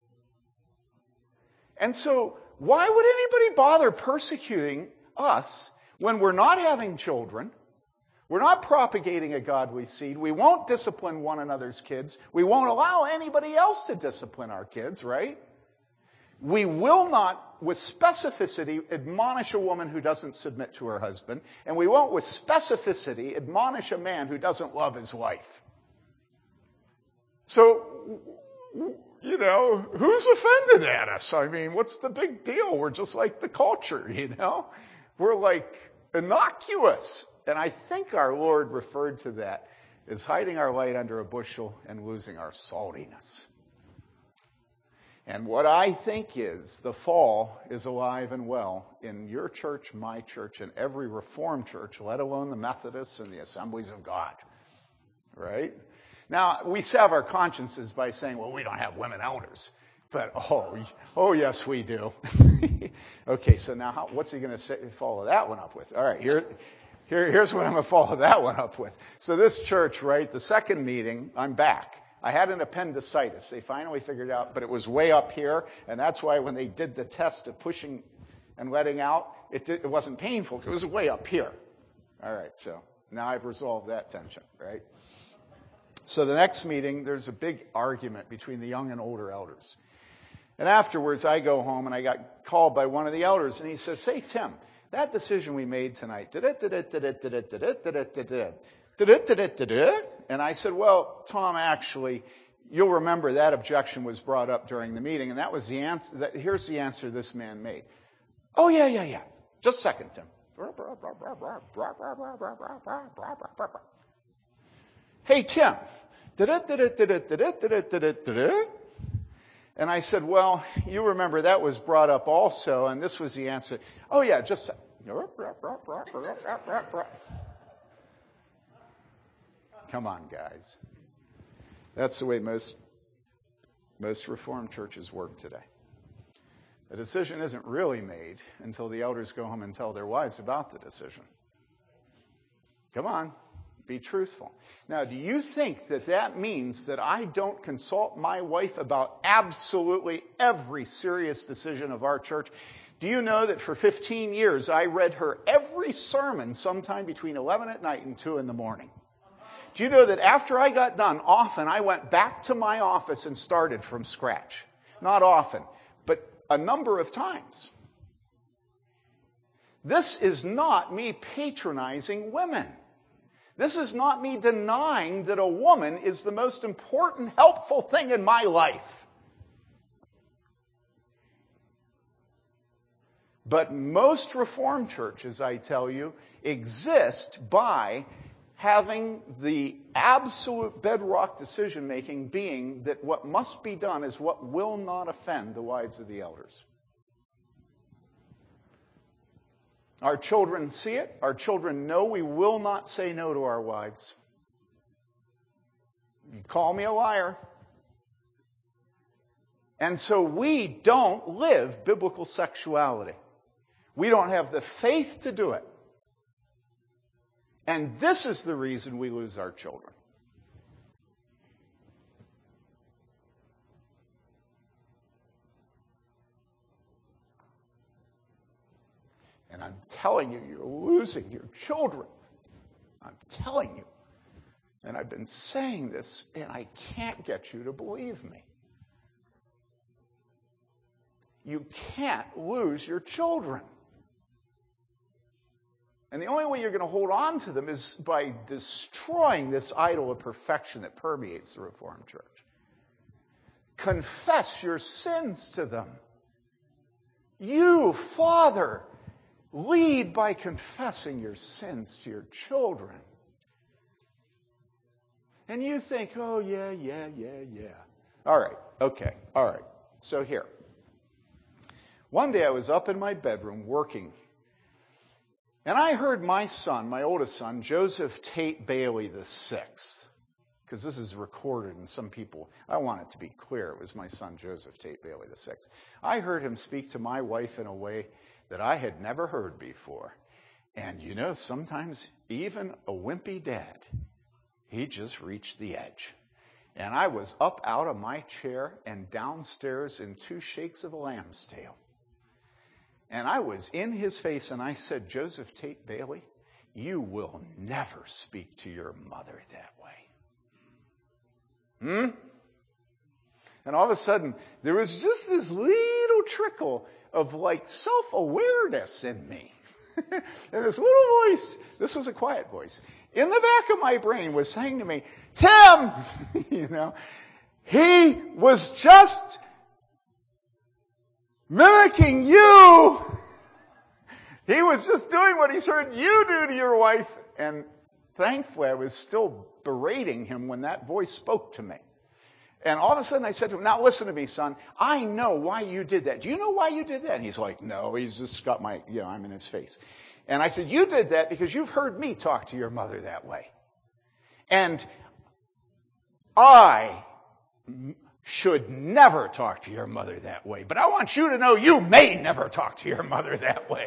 And so, why would anybody bother persecuting us when we're not having children? We're not propagating a godly seed. We won't discipline one another's kids. We won't allow anybody else to discipline our kids, right? We will not, with specificity, admonish a woman who doesn't submit to her husband, and we won't, with specificity, admonish a man who doesn't love his wife. So, who's offended at us? I mean, what's the big deal? We're just like the culture, We're like innocuous. And I think our Lord referred to that as hiding our light under a bushel and losing our saltiness. And what I think is the fall is alive and well in your church, my church, and every Reformed church, let alone the Methodists and the Assemblies of God. Right? Now, we salve our consciences by saying, well, we don't have women elders. But, oh yes, we do. Okay, so now what's he going to follow that one up with? All right, here's what I'm going to follow that one up with. So this church, right, the second meeting, I'm back. I had an appendicitis. They finally figured out, but it was way up here, and that's why when they did the test of pushing and letting out, it wasn't painful. It was way up here. All right, so now I've resolved that tension, right? So the next meeting, there's a big argument between the young and older elders. And afterwards, I go home, and I got called by one of the elders, and he says, "Say, Tim, that decision we made tonight, and I said, well, Tom, actually, you'll remember that objection was brought up during the meeting, and that was the answer. Here's the answer this man made. Oh, yeah. Just a second, Tim. Hey, Tim. And I said, well, you remember that was brought up also, and this was the answer. Oh, yeah, just a Come on, guys. That's the way most Reformed churches work today. The decision isn't really made until the elders go home and tell their wives about the decision. Come on, be truthful. Now, do you think that means that I don't consult my wife about absolutely every serious decision of our church? Do you know that for 15 years I read her every sermon sometime between 11 at night and 2 in the morning? Do you know that after I got done, often I went back to my office and started from scratch? Not often, but a number of times. This is not me patronizing women. This is not me denying that a woman is the most important, helpful thing in my life. But most Reformed churches, I tell you, exist by having the absolute bedrock decision-making being that what must be done is what will not offend the wives of the elders. Our children see it. Our children know we will not say no to our wives. You call me a liar. And so we don't live biblical sexuality. We don't have the faith to do it. And this is the reason we lose our children. And I'm telling you, you're losing your children. I'm telling you. And I've been saying this, and I can't get you to believe me. You can't lose your children. And the only way you're going to hold on to them is by destroying this idol of perfection that permeates the Reformed Church. Confess your sins to them. You, Father, lead by confessing your sins to your children. And you think, oh, yeah. All right, okay, all right. So here. One day I was up in my bedroom working, and I heard my son, my oldest son, Joseph Tate Bailey VI, because this is recorded and some people, I want it to be clear, it was my son Joseph Tate Bailey VI. I heard him speak to my wife in a way that I had never heard before. And you know, sometimes even a wimpy dad, he just reached the edge. And I was up out of my chair and downstairs in 2 shakes of a lamb's tail. And I was in his face and I said, Joseph Tate Bailey, you will never speak to your mother that way. And all of a sudden, there was just this little trickle of like self-awareness in me. And this little voice, this was a quiet voice, in the back of my brain was saying to me, Tim, he was just mimicking you. He was just doing what he's heard you do to your wife. And thankfully, I was still berating him when that voice spoke to me. And all of a sudden I said to him, now listen to me, son. I know why you did that. Do you know why you did that? And he's like, no, he's just got my, I'm in his face. And I said, you did that because you've heard me talk to your mother that way. And I should never talk to your mother that way. But I want you to know you may never talk to your mother that way.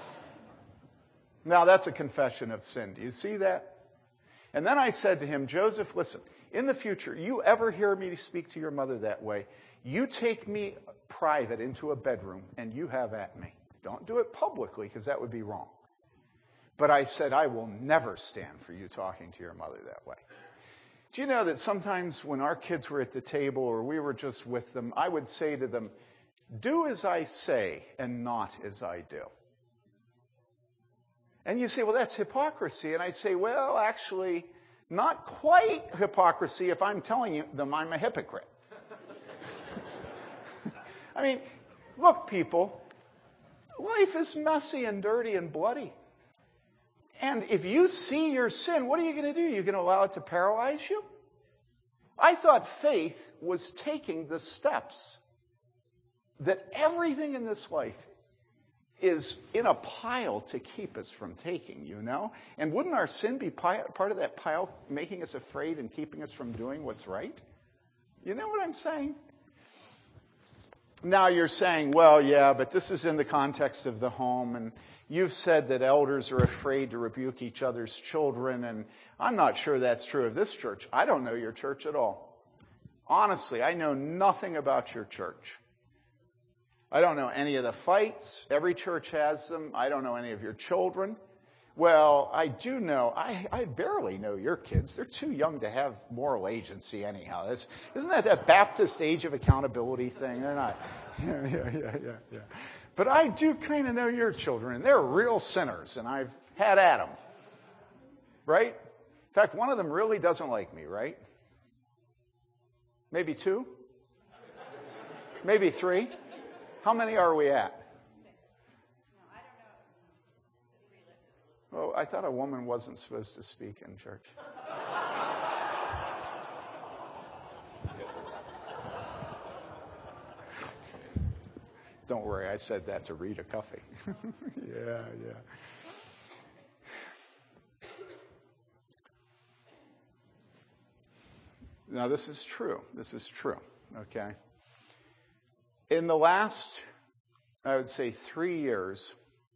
Now that's a confession of sin. Do you see that? And then I said to him, Joseph, listen, in the future, you ever hear me speak to your mother that way, you take me private into a bedroom and you have at me. Don't do it publicly because that would be wrong. But I said, I will never stand for you talking to your mother that way. Do you know that sometimes when our kids were at the table or we were just with them, I would say to them, do as I say and not as I do. And you say, well, that's hypocrisy. And I say, well, actually, not quite hypocrisy if I'm telling them I'm a hypocrite. I mean, look, people, life is messy and dirty and bloody. And if you see your sin, what are you going to do? You're going to allow it to paralyze you? I thought faith was taking the steps that everything in this life is in a pile to keep us from taking, And wouldn't our sin be part of that pile, making us afraid and keeping us from doing what's right? You know what I'm saying? Now you're saying, well, yeah, but this is in the context of the home, and you've said that elders are afraid to rebuke each other's children, and I'm not sure that's true of this church. I don't know your church at all. Honestly, I know nothing about your church. I don't know any of the fights. Every church has them. I don't know any of your children. Well, I do know, I barely know your kids. They're too young to have moral agency anyhow. Isn't that Baptist age of accountability thing? They're not. Yeah. But I do kind of know your children, and they're real sinners, and I've had at them. Right? In fact, one of them really doesn't like me, right? Maybe 2? Maybe 3? How many are we at? Oh, I thought a woman wasn't supposed to speak in church. Don't worry, I said that to Rita Cuffey. Yeah. Now, this is true. Okay? In the last, I would say, 3 years,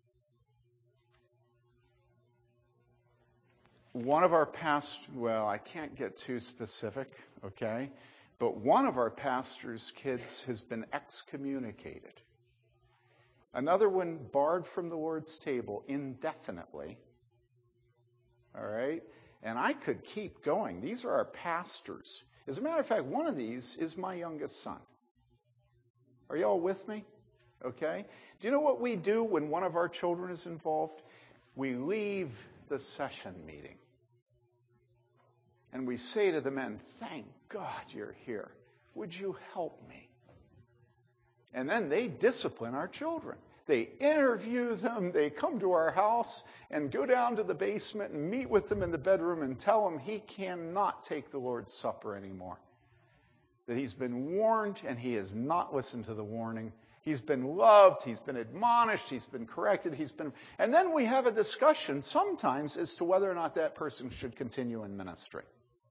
one of our I can't get too specific, okay? But one of our pastor's kids has been excommunicated. Another one barred from the Lord's table indefinitely. All right? And I could keep going. These are our pastors. As a matter of fact, one of these is my youngest son. Are you all with me? Okay? Do you know what we do when one of our children is involved? we leave the session meeting and we say to the men, thank God you're here. Would you help me? And then they discipline our children. They interview them. They come to our house and go down to the basement and meet with them in the bedroom and tell them he cannot take the Lord's Supper anymore. That he's been warned and he has not listened to the warning. He's been loved. He's been admonished. He's been corrected. And then we have a discussion sometimes as to whether or not that person should continue in ministry.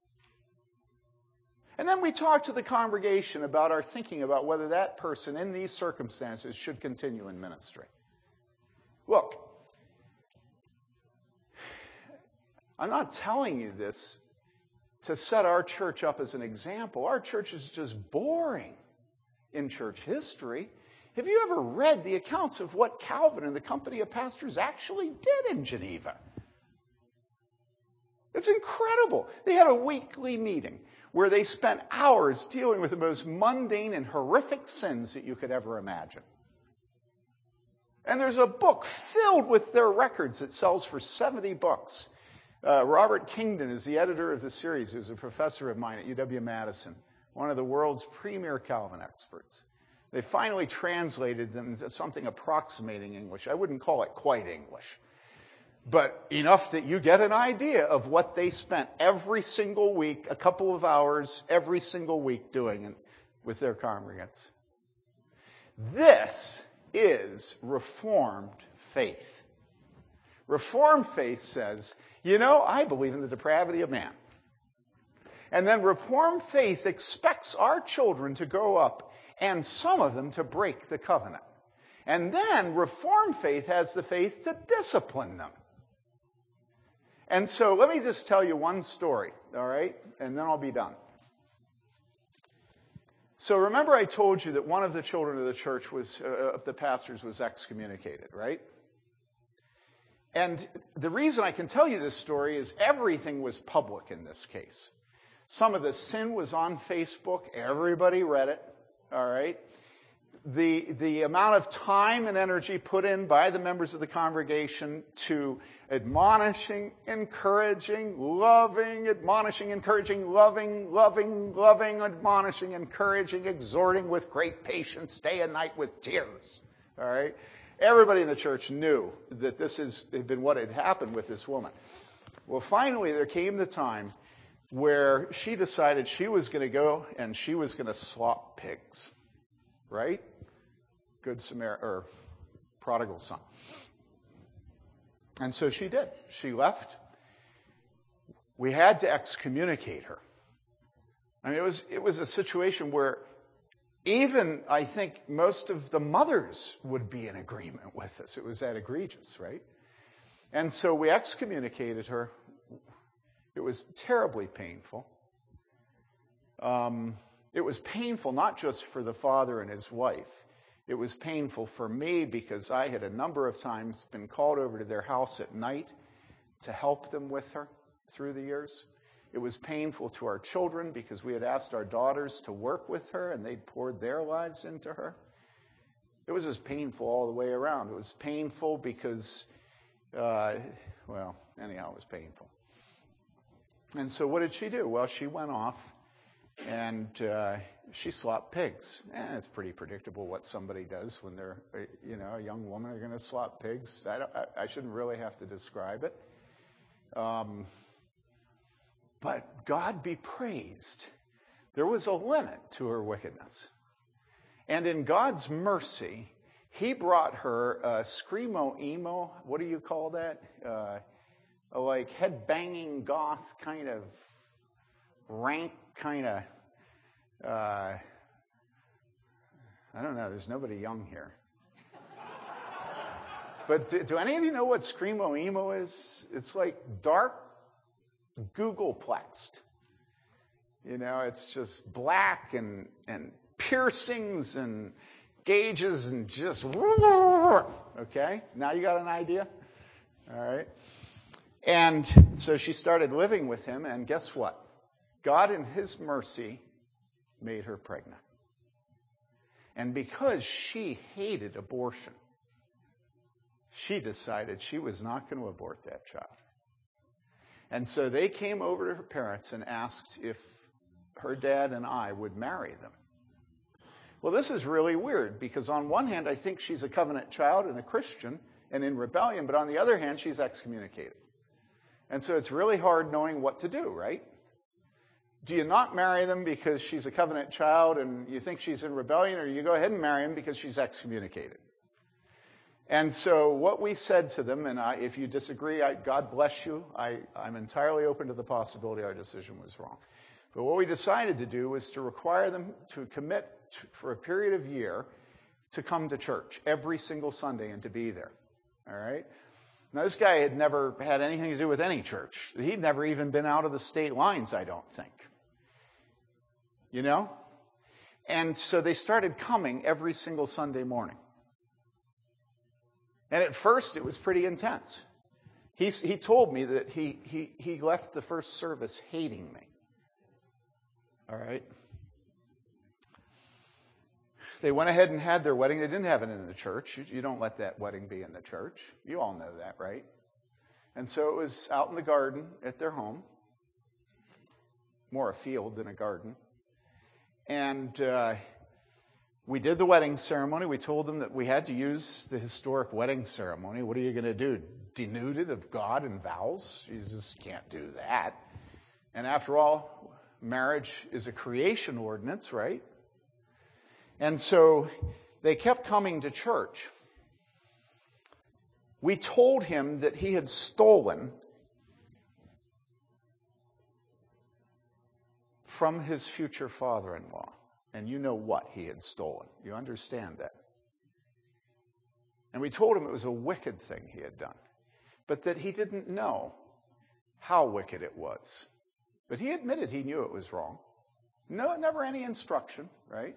And then we talk to the congregation about our thinking about whether that person in these circumstances should continue in ministry. Look, I'm not telling you this to set our church up as an example. Our church is just boring in church history. Have you ever read the accounts of what Calvin and the company of pastors actually did in Geneva? It's incredible. They had a weekly meeting where they spent hours dealing with the most mundane and horrific sins that you could ever imagine. And there's a book filled with their records that sells for $70. Robert Kingdon is the editor of the series, who's a professor of mine at UW-Madison, one of the world's premier Calvin experts. They finally translated them into something approximating English. I wouldn't call it quite English, but enough that you get an idea of what they spent every single week, a couple of hours every single week doing with their congregants. This is Reformed faith. Reformed faith says, I believe in the depravity of man. And then Reformed faith expects our children to grow up and some of them to break the covenant. And then Reformed faith has the faith to discipline them. And so let me just tell you one story, all right? And then I'll be done. So remember I told you that one of the children of the church of the pastors was excommunicated, right? And the reason I can tell you this story is everything was public in this case. Some of the sin was on Facebook. Everybody read it, all right? The amount of time and energy put in by the members of the congregation to admonishing, encouraging, loving, admonishing, encouraging, loving, admonishing, encouraging, exhorting with great patience, day and night with tears. All right? Everybody in the church knew that this had been what had happened with this woman. Well, finally, there came the time where she decided she was going to go and she was going to slop pigs. Right? Good Samaritan, or prodigal son. And so she did. She left. We had to excommunicate her. I mean, it was a situation where even, I think, most of the mothers would be in agreement with us. It was that egregious, right? And so we excommunicated her. It was terribly painful. It was painful not just for the father and his wife. It was painful for me because I had a number of times been called over to their house at night to help them with her through the years. It was painful to our children because we had asked our daughters to work with her and they'd poured their lives into her. It was just painful all the way around. It was painful because, anyhow, it was painful. And so what did she do? Well, she went off and she slopped pigs. It's pretty predictable what somebody does when they're, a young woman. They're going to slop pigs. I shouldn't really have to describe it. But God be praised. There was a limit to her wickedness. And in God's mercy, he brought her a screamo-emo, what do you call that? Like head-banging goth kind of rank kind of, I don't know, there's nobody young here. But do any of you know what screamo-emo is? It's like dark Googleplext. It's just black and piercings and gauges and just, okay? Now you got an idea? All right. And so she started living with him, and guess what? God in his mercy made her pregnant. And because she hated abortion, she decided she was not going to abort that child. And so they came over to her parents and asked if her dad and I would marry them. Well, this is really weird because on one hand, I think she's a covenant child and a Christian and in rebellion, but on the other hand, she's excommunicated. And so it's really hard knowing what to do, right? Do you not marry them because she's a covenant child and you think she's in rebellion, or you go ahead and marry him because she's excommunicated? And so what we said to them, and if you disagree, God bless you. I'm entirely open to the possibility our decision was wrong. But what we decided to do was to require them to commit for a period of year to come to church every single Sunday and to be there. All right? Now, this guy had never had anything to do with any church. He'd never even been out of the state lines, I don't think. You know? And so they started coming every single Sunday morning. And at first, it was pretty intense. He told me that he left the first service hating me. All right? They went ahead and had their wedding. They didn't have it in the church. You don't let that wedding be in the church. You all know that, right? And so it was out in the garden at their home. More a field than a garden. And we did the wedding ceremony. We told them that we had to use the historic wedding ceremony. What are you going to do? Denude it of God and vows? You just can't do that. And after all, marriage is a creation ordinance, right? And so they kept coming to church. We told him that he had stolen from his future father-in-law. And you know what he had stolen. You understand that. And we told him it was a wicked thing he had done, but that he didn't know how wicked it was. But he admitted he knew it was wrong. No, never any instruction, right?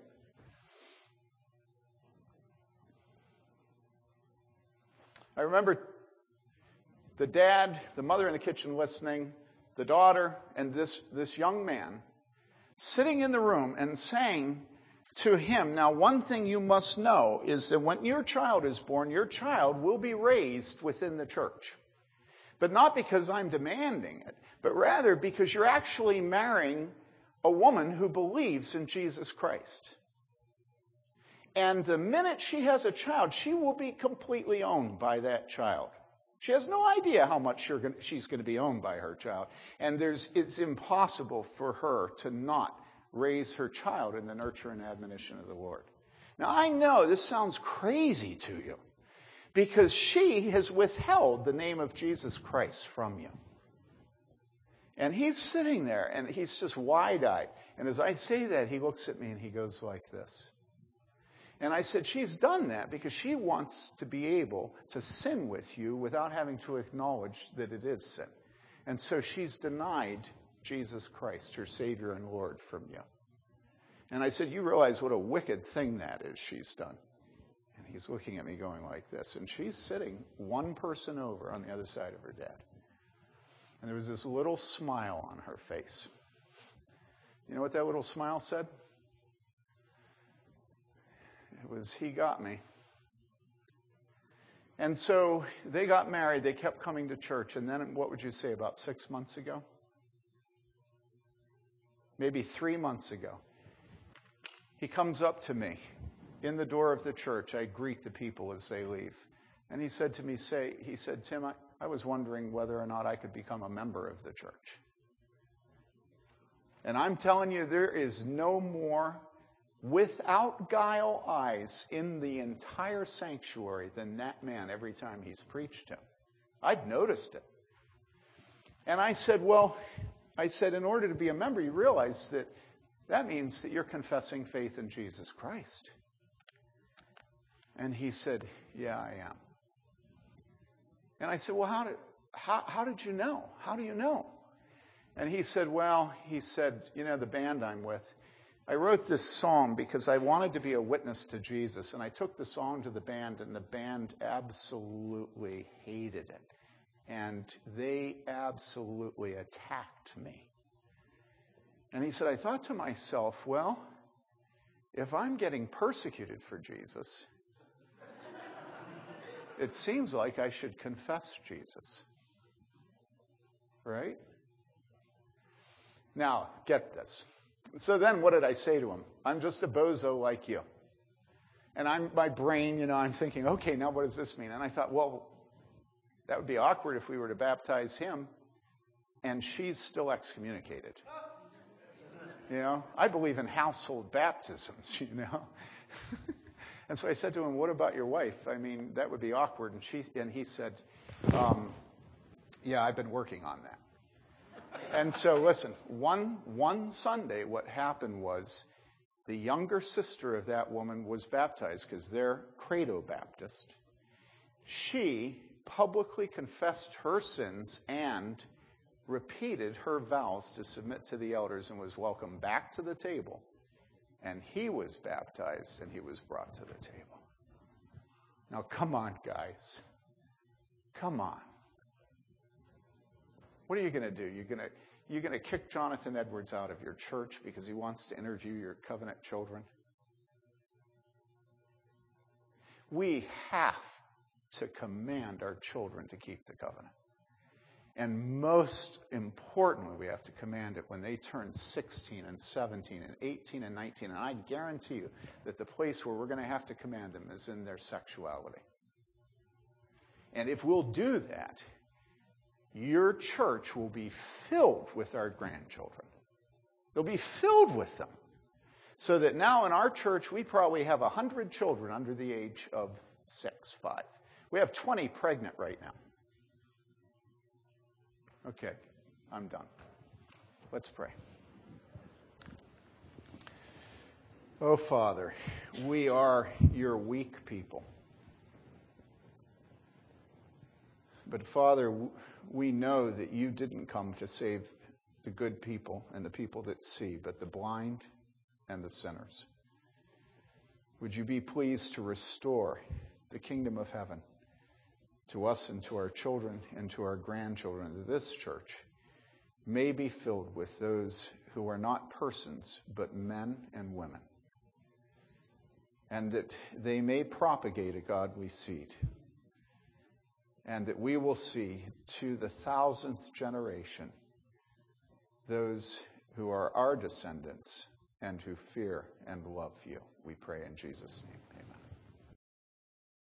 I remember the dad, the mother in the kitchen listening, the daughter, and this young man sitting in the room and saying to him, now one thing you must know is that when your child is born, your child will be raised within the church. But not because I'm demanding it, but rather because you're actually marrying a woman who believes in Jesus Christ. And the minute she has a child, she will be completely owned by that child. She has no idea how much she's going to be owned by her child. And it's impossible for her to not raise her child in the nurture and admonition of the Lord. Now, I know this sounds crazy to you because she has withheld the name of Jesus Christ from you. And he's sitting there and he's just wide-eyed. And as I say that, he looks at me and he goes like this. And I said, she's done that because she wants to be able to sin with you without having to acknowledge that it is sin. And so she's denied Jesus Christ, her Savior and Lord, from you. And I said, you realize what a wicked thing that is she's done. And he's looking at me going like this. And she's sitting one person over on the other side of her dad. And there was this little smile on her face. You know what that little smile said? It was, he got me. And so they got married. They kept coming to church. And then what would you say, about 6 months ago? Maybe 3 months ago. He comes up to me in the door of the church. I greet the people as they leave. And he said to me, Tim, I was wondering whether or not I could become a member of the church. And I'm telling you, there is no more without guile eyes in the entire sanctuary than that man every time he's preached him. I'd noticed it. And I said, in order to be a member, you realize that means that you're confessing faith in Jesus Christ. And he said, yeah, I am. And I said, well, how did you know? How do you know? And he said, the band I'm with, I wrote this song because I wanted to be a witness to Jesus, and I took the song to the band, and the band absolutely hated it. And they absolutely attacked me. And he said, I thought to myself, well, if I'm getting persecuted for Jesus, it seems like I should confess Jesus. Right? Now, get this. So then what did I say to him? I'm just a bozo like you. And my brain, I'm thinking, okay, now what does this mean? And I thought, well, that would be awkward if we were to baptize him and she's still excommunicated. I believe in household baptisms, And so I said to him, what about your wife? I mean, that would be awkward. And he said, yeah, I've been working on that. And so listen, one Sunday, what happened was the younger sister of that woman was baptized because they're Credo Baptist. She publicly confessed her sins and repeated her vows to submit to the elders and was welcomed back to the table. And he was baptized and he was brought to the table. Now, come on, guys. Come on. What are you going to do? You're going to kick Jonathan Edwards out of your church because he wants to interview your covenant children? We have to command our children to keep the covenant. And most importantly, we have to command it when they turn 16 and 17 and 18 and 19. And I guarantee you that the place where we're going to have to command them is in their sexuality. And if we'll do that, your church will be filled with our grandchildren. They'll be filled with them. So that now in our church, we probably have 100 children under the age of 5. We have 20 pregnant right now. Okay, I'm done. Let's pray. Oh, Father, we are your weak people. But Father, we know that you didn't come to save the good people and the people that see, but the blind and the sinners. Would you be pleased to restore the kingdom of heaven to us and to our children and to our grandchildren, that this church may be filled with those who are not persons, but men and women, and that they may propagate a godly seed, and that we will see to the 1,000th generation those who are our descendants and who fear and love you. We pray in Jesus' name. Amen.